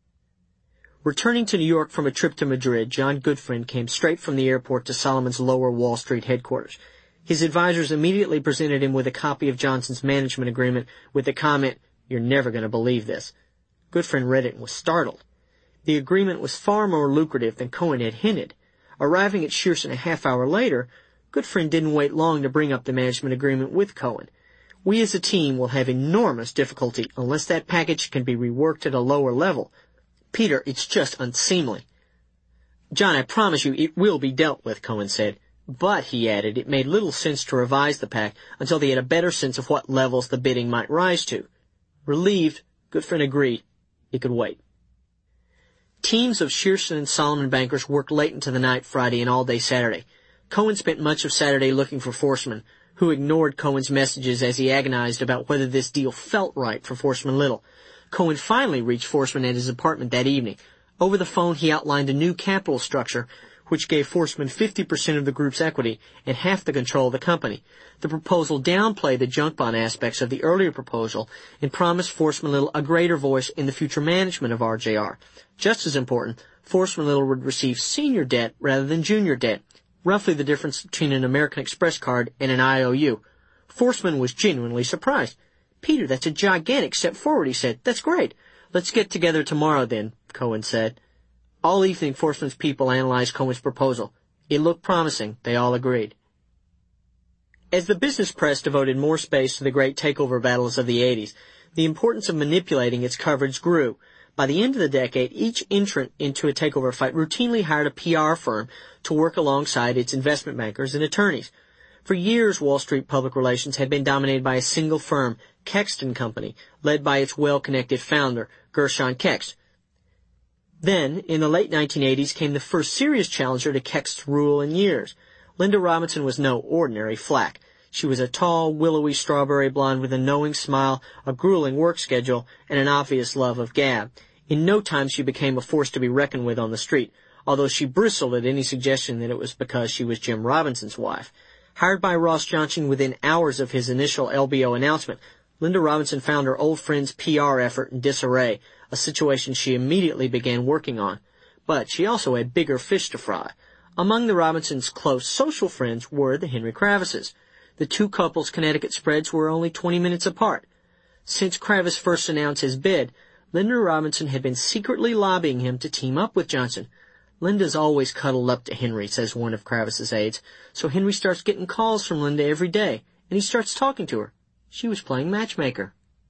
Returning to New York from a trip to Madrid, John Goodfriend came straight from the airport to Solomon's Lower Wall Street headquarters. His advisors immediately presented him with a copy of Johnson's management agreement with the comment, "You're never going to believe this." Goodfriend read it and was startled. The agreement was far more lucrative than Cohen had hinted. Arriving at Shearson a half hour later, Goodfriend didn't wait long to bring up the management agreement with Cohen. "We as a team will have enormous difficulty unless that package can be reworked at a lower level. Peter, it's just unseemly." "John, I promise you it will be dealt with," Cohen said. But, he added, it made little sense to revise the pact until they had a better sense of what levels the bidding might rise to. Relieved, Goodfriend agreed. He could wait. Teams of Shearson and Solomon bankers worked late into the night Friday and all day Saturday. Cohen spent much of Saturday looking for Forsman, who ignored Cohen's messages as he agonized about whether this deal felt right for Forsman Little. Cohen finally reached Forsman at his apartment that evening. Over the phone, he outlined a new capital structure, which gave Forsman 50% of the group's equity and half the control of the company. The proposal downplayed the junk bond aspects of the earlier proposal and promised Forsman Little a greater voice in the future management of RJR. Just as important, Forsman Little would receive senior debt rather than junior debt, roughly the difference between an American Express card and an IOU. Forsman was genuinely surprised. "Peter, that's a gigantic step forward," he said. "That's great. Let's get together tomorrow then," Cohen said. All evening, Forsman's people analyzed Cohen's proposal. It looked promising. They all agreed. As the business press devoted more space to the great takeover battles of the 80s, the importance of manipulating its coverage grew. By the end of the decade, each entrant into a takeover fight routinely hired a PR firm to work alongside its investment bankers and attorneys. For years, Wall Street public relations had been dominated by a single firm, Kext & Company, led by its well-connected founder, Gershon Kext. Then, in the late 1980s, came the first serious challenger to Kext's rule in years. Linda Robinson was no ordinary flack. She was a tall, willowy strawberry blonde with a knowing smile, a grueling work schedule, and an obvious love of gab. In no time she became a force to be reckoned with on the street, although she bristled at any suggestion that it was because she was Jim Robinson's wife. Hired by Ross Johnson within hours of his initial LBO announcement, Linda Robinson found her old friend's PR effort in disarray, a situation she immediately began working on. But she also had bigger fish to fry. Among the Robinsons' close social friends were the Henry Kravises. The two couples' Connecticut spreads were only 20 minutes apart. Since Kravis first announced his bid, Linda Robinson had been secretly lobbying him to team up with Johnson. "Linda's always cuddled up to Henry," says one of Kravis's aides, "so Henry starts getting calls from Linda every day, and he starts talking to her. She was playing matchmaker."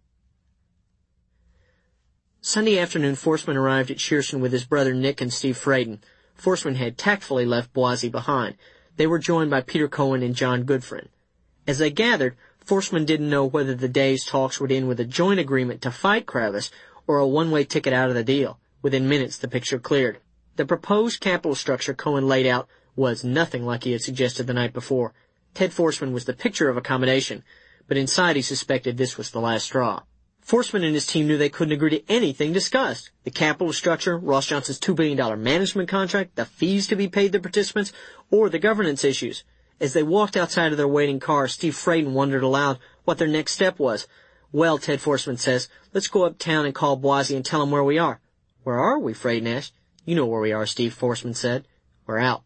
Sunday afternoon, Forsman arrived at Shearson with his brother Nick and Steve Fraden. Forsman had tactfully left Boise behind. They were joined by Peter Cohen and John Goodfriend. As they gathered, Forsman didn't know whether the day's talks would end with a joint agreement to fight Kravis or a one-way ticket out of the deal. Within minutes, the picture cleared. The proposed capital structure Cohen laid out was nothing like he had suggested the night before. Ted Forsman was the picture of accommodation, but inside he suspected this was the last straw. Forsman and his team knew they couldn't agree to anything discussed. The capital structure, Ross Johnson's $2 billion management contract, the fees to be paid the participants, or the governance issues. As they walked outside of their waiting car, Steve Fraden wondered aloud what their next step was. Well, Ted Forsman says, let's go uptown and call Boise and tell him where we are. Where are we? Fraden asked. You know where we are, Steve, Forsman said. We're out.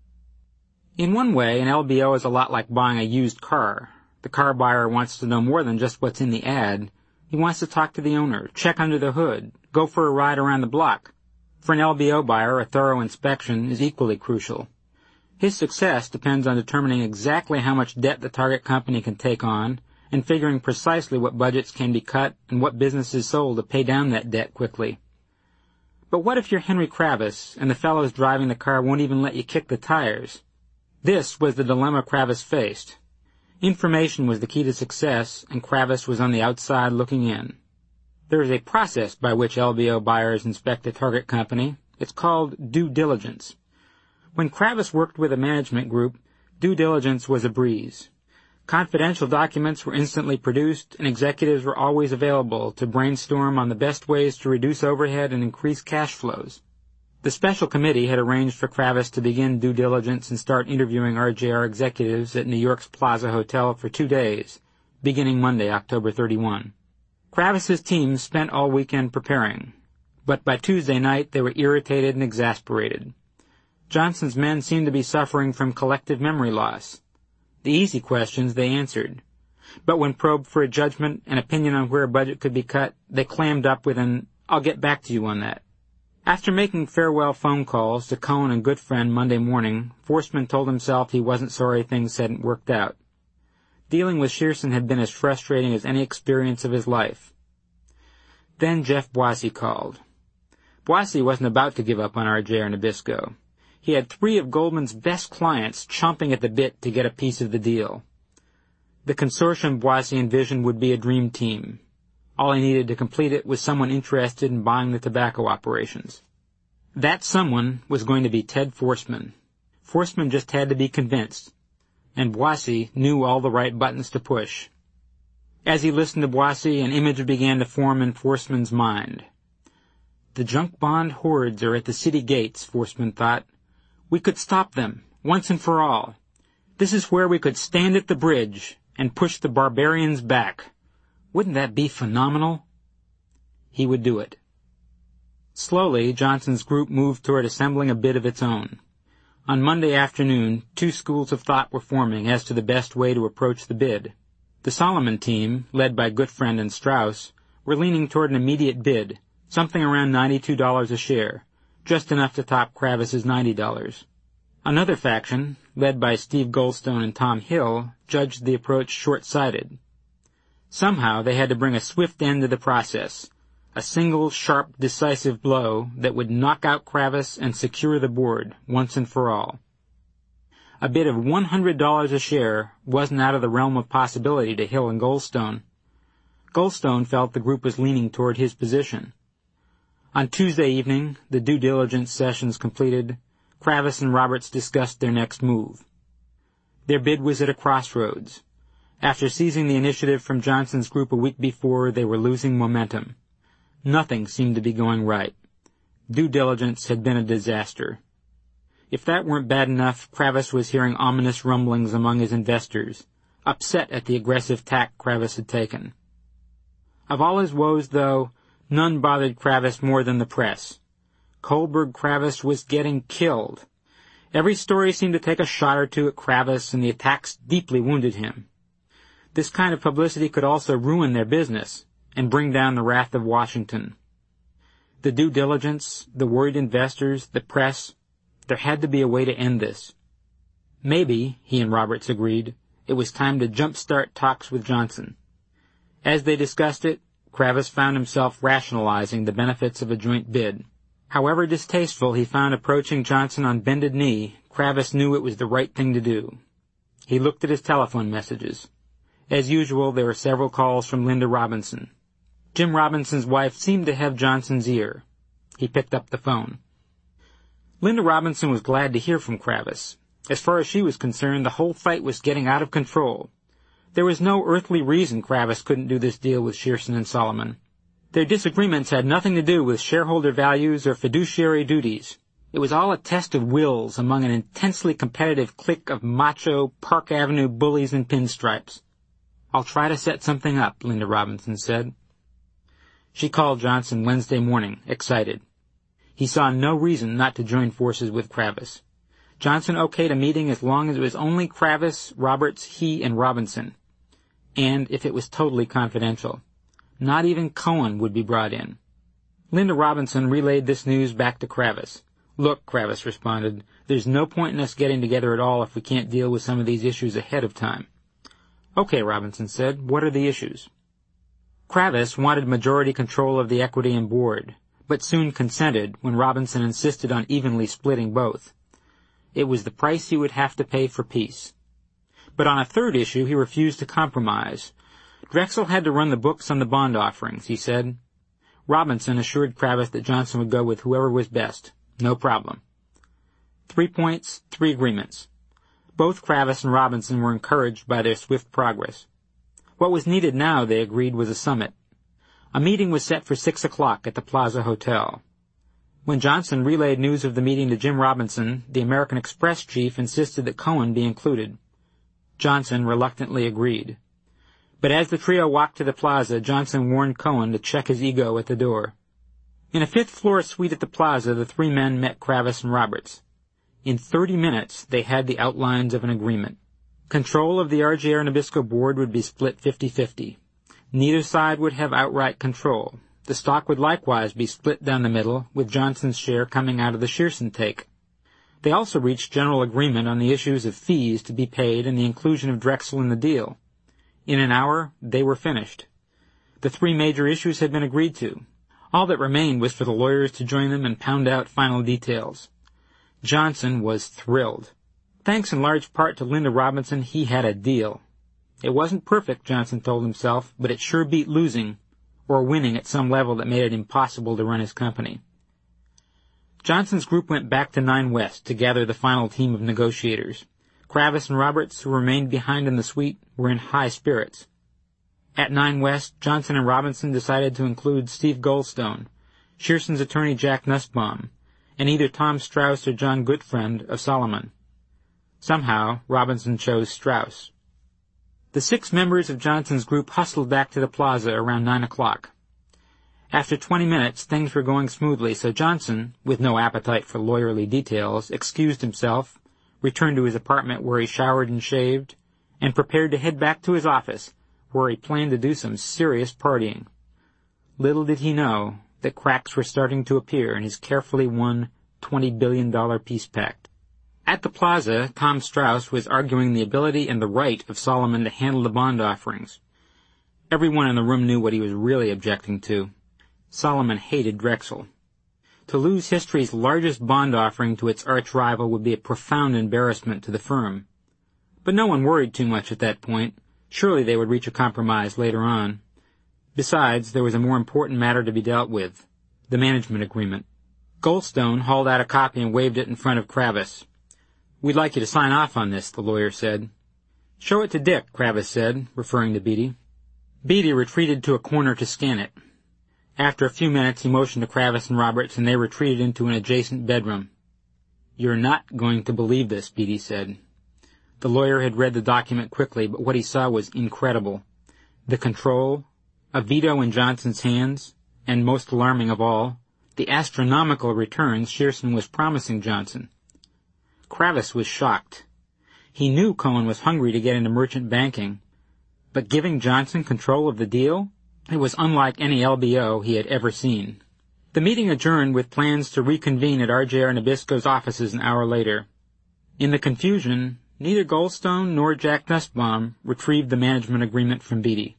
In one way, an LBO is a lot like buying a used car. The car buyer wants to know more than just what's in the ad. He wants to talk to the owner, check under the hood, go for a ride around the block. For an LBO buyer, a thorough inspection is equally crucial. His success depends on determining exactly how much debt the target company can take on and figuring precisely what budgets can be cut and what business is sold to pay down that debt quickly. But what if you're Henry Kravis and the fellows driving the car won't even let you kick the tires? This was the dilemma Kravis faced. Information was the key to success, and Kravis was on the outside looking in. There is a process by which LBO buyers inspect a target company. It's called due diligence. When Kravis worked with a management group, due diligence was a breeze. Confidential documents were instantly produced, and executives were always available to brainstorm on the best ways to reduce overhead and increase cash flows. The special committee had arranged for Kravis to begin due diligence and start interviewing RJR executives at New York's Plaza Hotel for 2 days, beginning Monday, October 31. Kravis's team spent all weekend preparing, but by Tuesday night they were irritated and exasperated. Johnson's men seemed to be suffering from collective memory loss. The easy questions they answered, but when probed for a judgment and opinion on where a budget could be cut, they clammed up with an, "I'll get back to you on that." After making farewell phone calls to Cohen and Goodfriend Monday morning, Forsman told himself he wasn't sorry things hadn't worked out. Dealing with Shearson had been as frustrating as any experience of his life. Then Jeff Boise called. Boise wasn't about to give up on RJR Nabisco. He had 3 of Goldman's best clients chomping at the bit to get a piece of the deal. The consortium Boise envisioned would be a dream team. All he needed to complete it was someone interested in buying the tobacco operations. That someone was going to be Ted Forsman. Forsman just had to be convinced, and Boise knew all the right buttons to push. As he listened to Boise, an image began to form in Forsman's mind. The junk bond hordes are at the city gates, Forsman thought. We could stop them, once and for all. This is where we could stand at the bridge and push the barbarians back. Wouldn't that be phenomenal? He would do it. Slowly, Johnson's group moved toward assembling a bid of its own. On Monday afternoon, 2 schools of thought were forming as to the best way to approach the bid. The Solomon team, led by Goodfriend and Strauss, were leaning toward an immediate bid, something around $92 a share, just enough to top Kravis's $90. Another faction, led by Steve Goldstone and Tom Hill, judged the approach short-sighted. Somehow they had to bring a swift end to the process, a single, sharp, decisive blow that would knock out Kravis and secure the board once and for all. A bid of $100 a share wasn't out of the realm of possibility to Hill and Goldstone. Goldstone felt the group was leaning toward his position. On Tuesday evening, the due diligence sessions completed, Kravis and Roberts discussed their next move. Their bid was at a crossroads. After seizing the initiative from Johnson's group a week before, they were losing momentum. Nothing seemed to be going right. Due diligence had been a disaster. If that weren't bad enough, Kravis was hearing ominous rumblings among his investors, upset at the aggressive tack Kravis had taken. Of all his woes, though, none bothered Kravis more than the press. Kohlberg Kravis was getting killed. Every story seemed to take a shot or two at Kravis, and the attacks deeply wounded him. This kind of publicity could also ruin their business and bring down the wrath of Washington. The due diligence, the worried investors, the press, there had to be a way to end this. Maybe, he and Roberts agreed, it was time to jumpstart talks with Johnson. As they discussed it, Kravis found himself rationalizing the benefits of a joint bid. However distasteful he found approaching Johnson on bended knee, Kravis knew it was the right thing to do. He looked at his telephone messages. As usual, there were several calls from Linda Robinson. Jim Robinson's wife seemed to have Johnson's ear. He picked up the phone. Linda Robinson was glad to hear from Kravis. As far as she was concerned, the whole fight was getting out of control. There was no earthly reason Kravis couldn't do this deal with Shearson and Solomon. Their disagreements had nothing to do with shareholder values or fiduciary duties. It was all a test of wills among an intensely competitive clique of macho Park Avenue bullies in pinstripes. "I'll try to set something up," Linda Robinson said. She called Johnson Wednesday morning, excited. He saw no reason not to join forces with Kravis. Johnson okayed a meeting as long as it was only Kravis, Roberts, he, and Robinson, and if it was totally confidential. Not even Cohen would be brought in. Linda Robinson relayed this news back to Kravis. "Look," Kravis responded, "there's no point in us getting together at all if we can't deal with some of these issues ahead of time." "Okay," Robinson said, "what are the issues?" Kravis wanted majority control of the equity and board, but soon consented when Robinson insisted on evenly splitting both. It was the price he would have to pay for peace. But on a third issue, he refused to compromise. Drexel had to run the books on the bond offerings, he said. Robinson assured Kravis that Johnson would go with whoever was best. No problem. 3 points, 3 agreements. Both Kravis and Robinson were encouraged by their swift progress. What was needed now, they agreed, was a summit. A meeting was set for 6 o'clock at the Plaza Hotel. When Johnson relayed news of the meeting to Jim Robinson, the American Express chief insisted that Cohen be included. Johnson reluctantly agreed. But as the trio walked to the plaza, Johnson warned Cohen to check his ego at the door. In a 5th-floor suite at the plaza, the 3 men met Kravis and Roberts. In 30 minutes, they had the outlines of an agreement. Control of the RJR Nabisco board would be split 50-50. Neither side would have outright control. The stock would likewise be split down the middle, with Johnson's share coming out of the Shearson take. They also reached general agreement on the issues of fees to be paid and the inclusion of Drexel in the deal. In an hour, they were finished. The 3 major issues had been agreed to. All that remained was for the lawyers to join them and pound out final details. Johnson was thrilled. Thanks in large part to Linda Robinson, he had a deal. It wasn't perfect, Johnson told himself, but it sure beat losing, or winning at some level that made it impossible to run his company. Johnson's group went back to 9 West to gather the final team of negotiators. Kravis and Roberts, who remained behind in the suite, were in high spirits. At 9 West, Johnson and Robinson decided to include Steve Goldstone, Shearson's attorney Jack Nussbaum, and either Tom Strauss or John Gutfriend of Solomon. Somehow, Robinson chose Strauss. The 6 members of Johnson's group hustled back to the plaza around 9 o'clock. After 20 minutes, things were going smoothly, so Johnson, with no appetite for lawyerly details, excused himself, returned to his apartment where he showered and shaved, and prepared to head back to his office, where he planned to do some serious partying. Little did he know that cracks were starting to appear in his carefully won $20 billion peace pact. At the plaza, Tom Strauss was arguing the ability and the right of Solomon to handle the bond offerings. Everyone in the room knew what he was really objecting to. Solomon hated Drexel. To lose history's largest bond offering to its arch-rival would be a profound embarrassment to the firm. But no one worried too much at that point. Surely they would reach a compromise later on. Besides, there was a more important matter to be dealt with, the management agreement. Goldstone hauled out a copy and waved it in front of Kravis. "We'd like you to sign off on this," the lawyer said. "Show it to Dick," Kravis said, referring to Beatty. Beatty retreated to a corner to scan it. After a few minutes, he motioned to Kravis and Roberts, and they retreated into an adjacent bedroom. "You're not going to believe this," Beatty said. The lawyer had read the document quickly, but what he saw was incredible. The control, a veto in Johnson's hands, and most alarming of all, the astronomical returns Shearson was promising Johnson. Kravis was shocked. He knew Cohen was hungry to get into merchant banking, but giving Johnson control of the deal? It was unlike any LBO he had ever seen. The meeting adjourned with plans to reconvene at RJR Nabisco's offices an hour later. In the confusion, neither Goldstone nor Jack Nussbaum retrieved the management agreement from Beatty.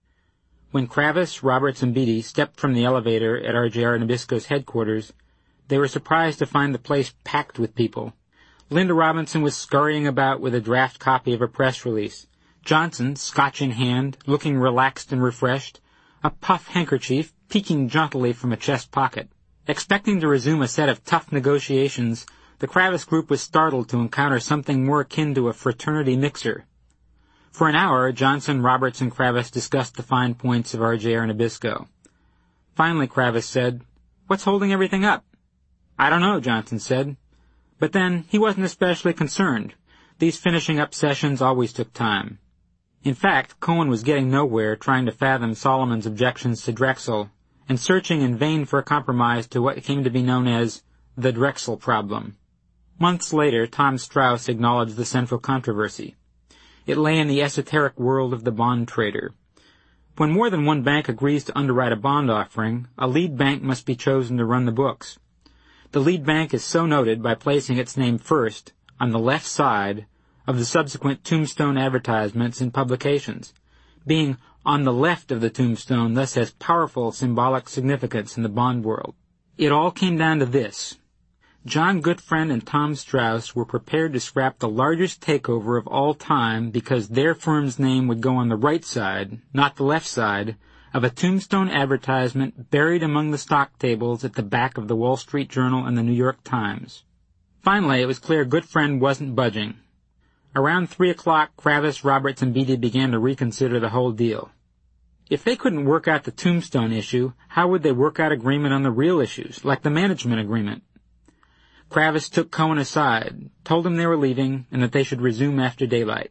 When Kravis, Roberts, and Beatty stepped from the elevator at RJR Nabisco's headquarters, they were surprised to find the place packed with people. Linda Robinson was scurrying about with a draft copy of a press release. Johnson, scotch in hand, looking relaxed and refreshed, a puff handkerchief peeking jauntily from a chest pocket. Expecting to resume a set of tough negotiations, the Kravis group was startled to encounter something more akin to a fraternity mixer. For an hour, Johnson, Roberts, and Kravis discussed the fine points of RJR Nabisco. Finally, Kravis said, "What's holding everything up?" "I don't know," Johnson said. But then, he wasn't especially concerned. These finishing up sessions always took time. In fact, Cohen was getting nowhere trying to fathom Solomon's objections to Drexel, and searching in vain for a compromise to what came to be known as the Drexel problem. Months later, Tom Strauss acknowledged the central controversy. It lay in the esoteric world of the bond trader. When more than one bank agrees to underwrite a bond offering, a lead bank must be chosen to run the books. The lead bank is so noted by placing its name first, on the left side, of the subsequent tombstone advertisements in publications. Being on the left of the tombstone thus has powerful symbolic significance in the bond world. It all came down to this. John Gutfriend and Tom Strauss were prepared to scrap the largest takeover of all time because their firm's name would go on the right side, not the left side, of a tombstone advertisement buried among the stock tables at the back of the Wall Street Journal and the New York Times. Finally, it was clear Gutfriend wasn't budging. Around 3 o'clock, Kravis, Roberts, and Beatty began to reconsider the whole deal. If they couldn't work out the tombstone issue, how would they work out agreement on the real issues, like the management agreement? Kravis took Cohen aside, told him they were leaving, and that they should resume after daylight.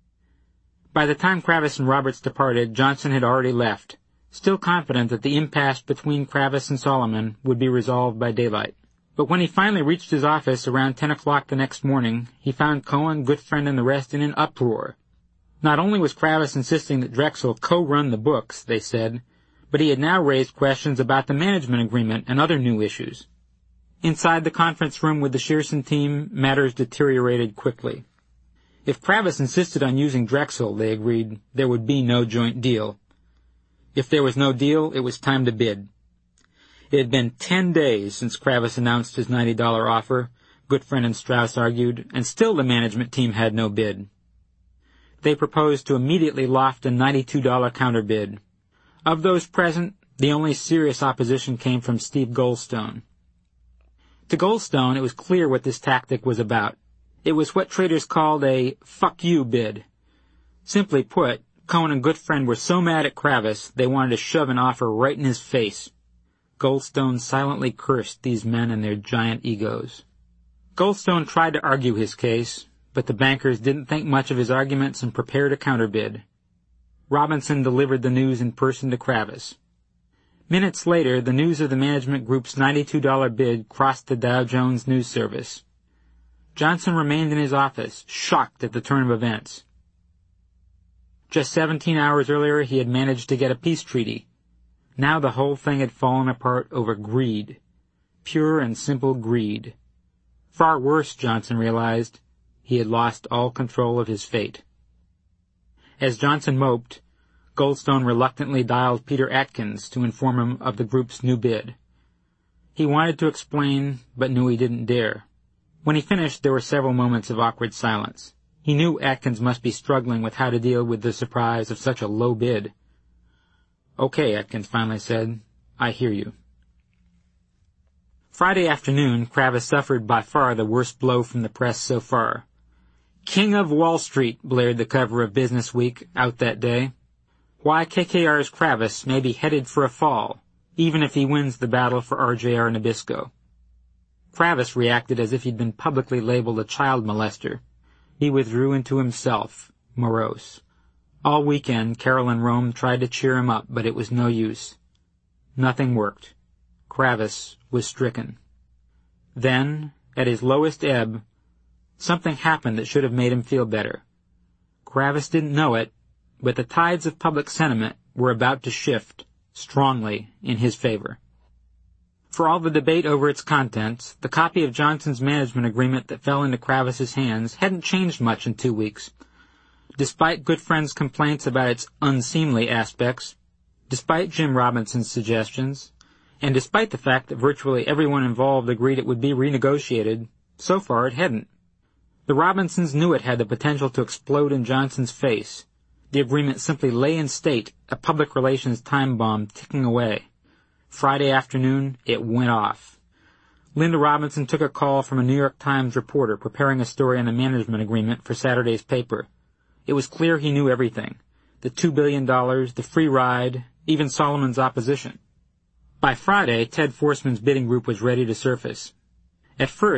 By the time Kravis and Roberts departed, Johnson had already left, still confident that the impasse between Kravis and Solomon would be resolved by daylight. But when he finally reached his office around 10 o'clock the next morning, he found Cohen, Gutfriend, and the rest in an uproar. Not only was Kravis insisting that Drexel co-run the books, they said, but he had now raised questions about the management agreement and other new issues. Inside the conference room with the Shearson team, matters deteriorated quickly. If Kravis insisted on using Drexel, they agreed, there would be no joint deal. If there was no deal, it was time to bid. It had been 10 days since Kravis announced his $90 offer, Gutfriend and Strauss argued, and still the management team had no bid. They proposed to immediately loft a $92 counterbid. Of those present, the only serious opposition came from Steve Goldstone. To Goldstone, it was clear what this tactic was about. It was what traders called a "fuck you" bid. Simply put, Cohen and Gutfriend were so mad at Kravis, they wanted to shove an offer right in his face. Goldstone silently cursed these men and their giant egos. Goldstone tried to argue his case, but the bankers didn't think much of his arguments and prepared a counterbid. Robinson delivered the news in person to Kravis. Minutes later, the news of the management group's $92 bid crossed the Dow Jones News Service. Johnson remained in his office, shocked at the turn of events. Just 17 hours earlier, he had managed to get a peace treaty. Now the whole thing had fallen apart over greed. Pure and simple greed. Far worse, Johnson realized, he had lost all control of his fate. As Johnson moped, Goldstone reluctantly dialed Peter Atkins to inform him of the group's new bid. He wanted to explain, but knew he didn't dare. When he finished, there were several moments of awkward silence. He knew Atkins must be struggling with how to deal with the surprise of such a low bid. "Okay," Atkins finally said. "I hear you." Friday afternoon, Kravis suffered by far the worst blow from the press so far. "King of Wall Street," blared the cover of Business Week out that day. Why KKR's Kravis may be headed for a fall, even if he wins the battle for RJR Nabisco. Kravis reacted as if he'd been publicly labeled a child molester. He withdrew into himself, morose. All weekend, Carolyn Rome tried to cheer him up, but it was no use. Nothing worked. Kravis was stricken. Then, at his lowest ebb, something happened that should have made him feel better. Kravis didn't know it, but the tides of public sentiment were about to shift strongly in his favor. For all the debate over its contents, the copy of Johnson's management agreement that fell into Kravis's hands hadn't changed much in 2 weeks. Despite Gutfriend's complaints about its unseemly aspects, despite Jim Robinson's suggestions, and despite the fact that virtually everyone involved agreed it would be renegotiated, so far it hadn't. The Robinsons knew it had the potential to explode in Johnson's face. The agreement simply lay in state, a public relations time bomb ticking away. Friday afternoon, it went off. Linda Robinson took a call from a New York Times reporter preparing a story on the management agreement for Saturday's paper. It was clear he knew everything. The $2 billion, the free ride, even Solomon's opposition. By Friday, Ted Forsman's bidding group was ready to surface. At first,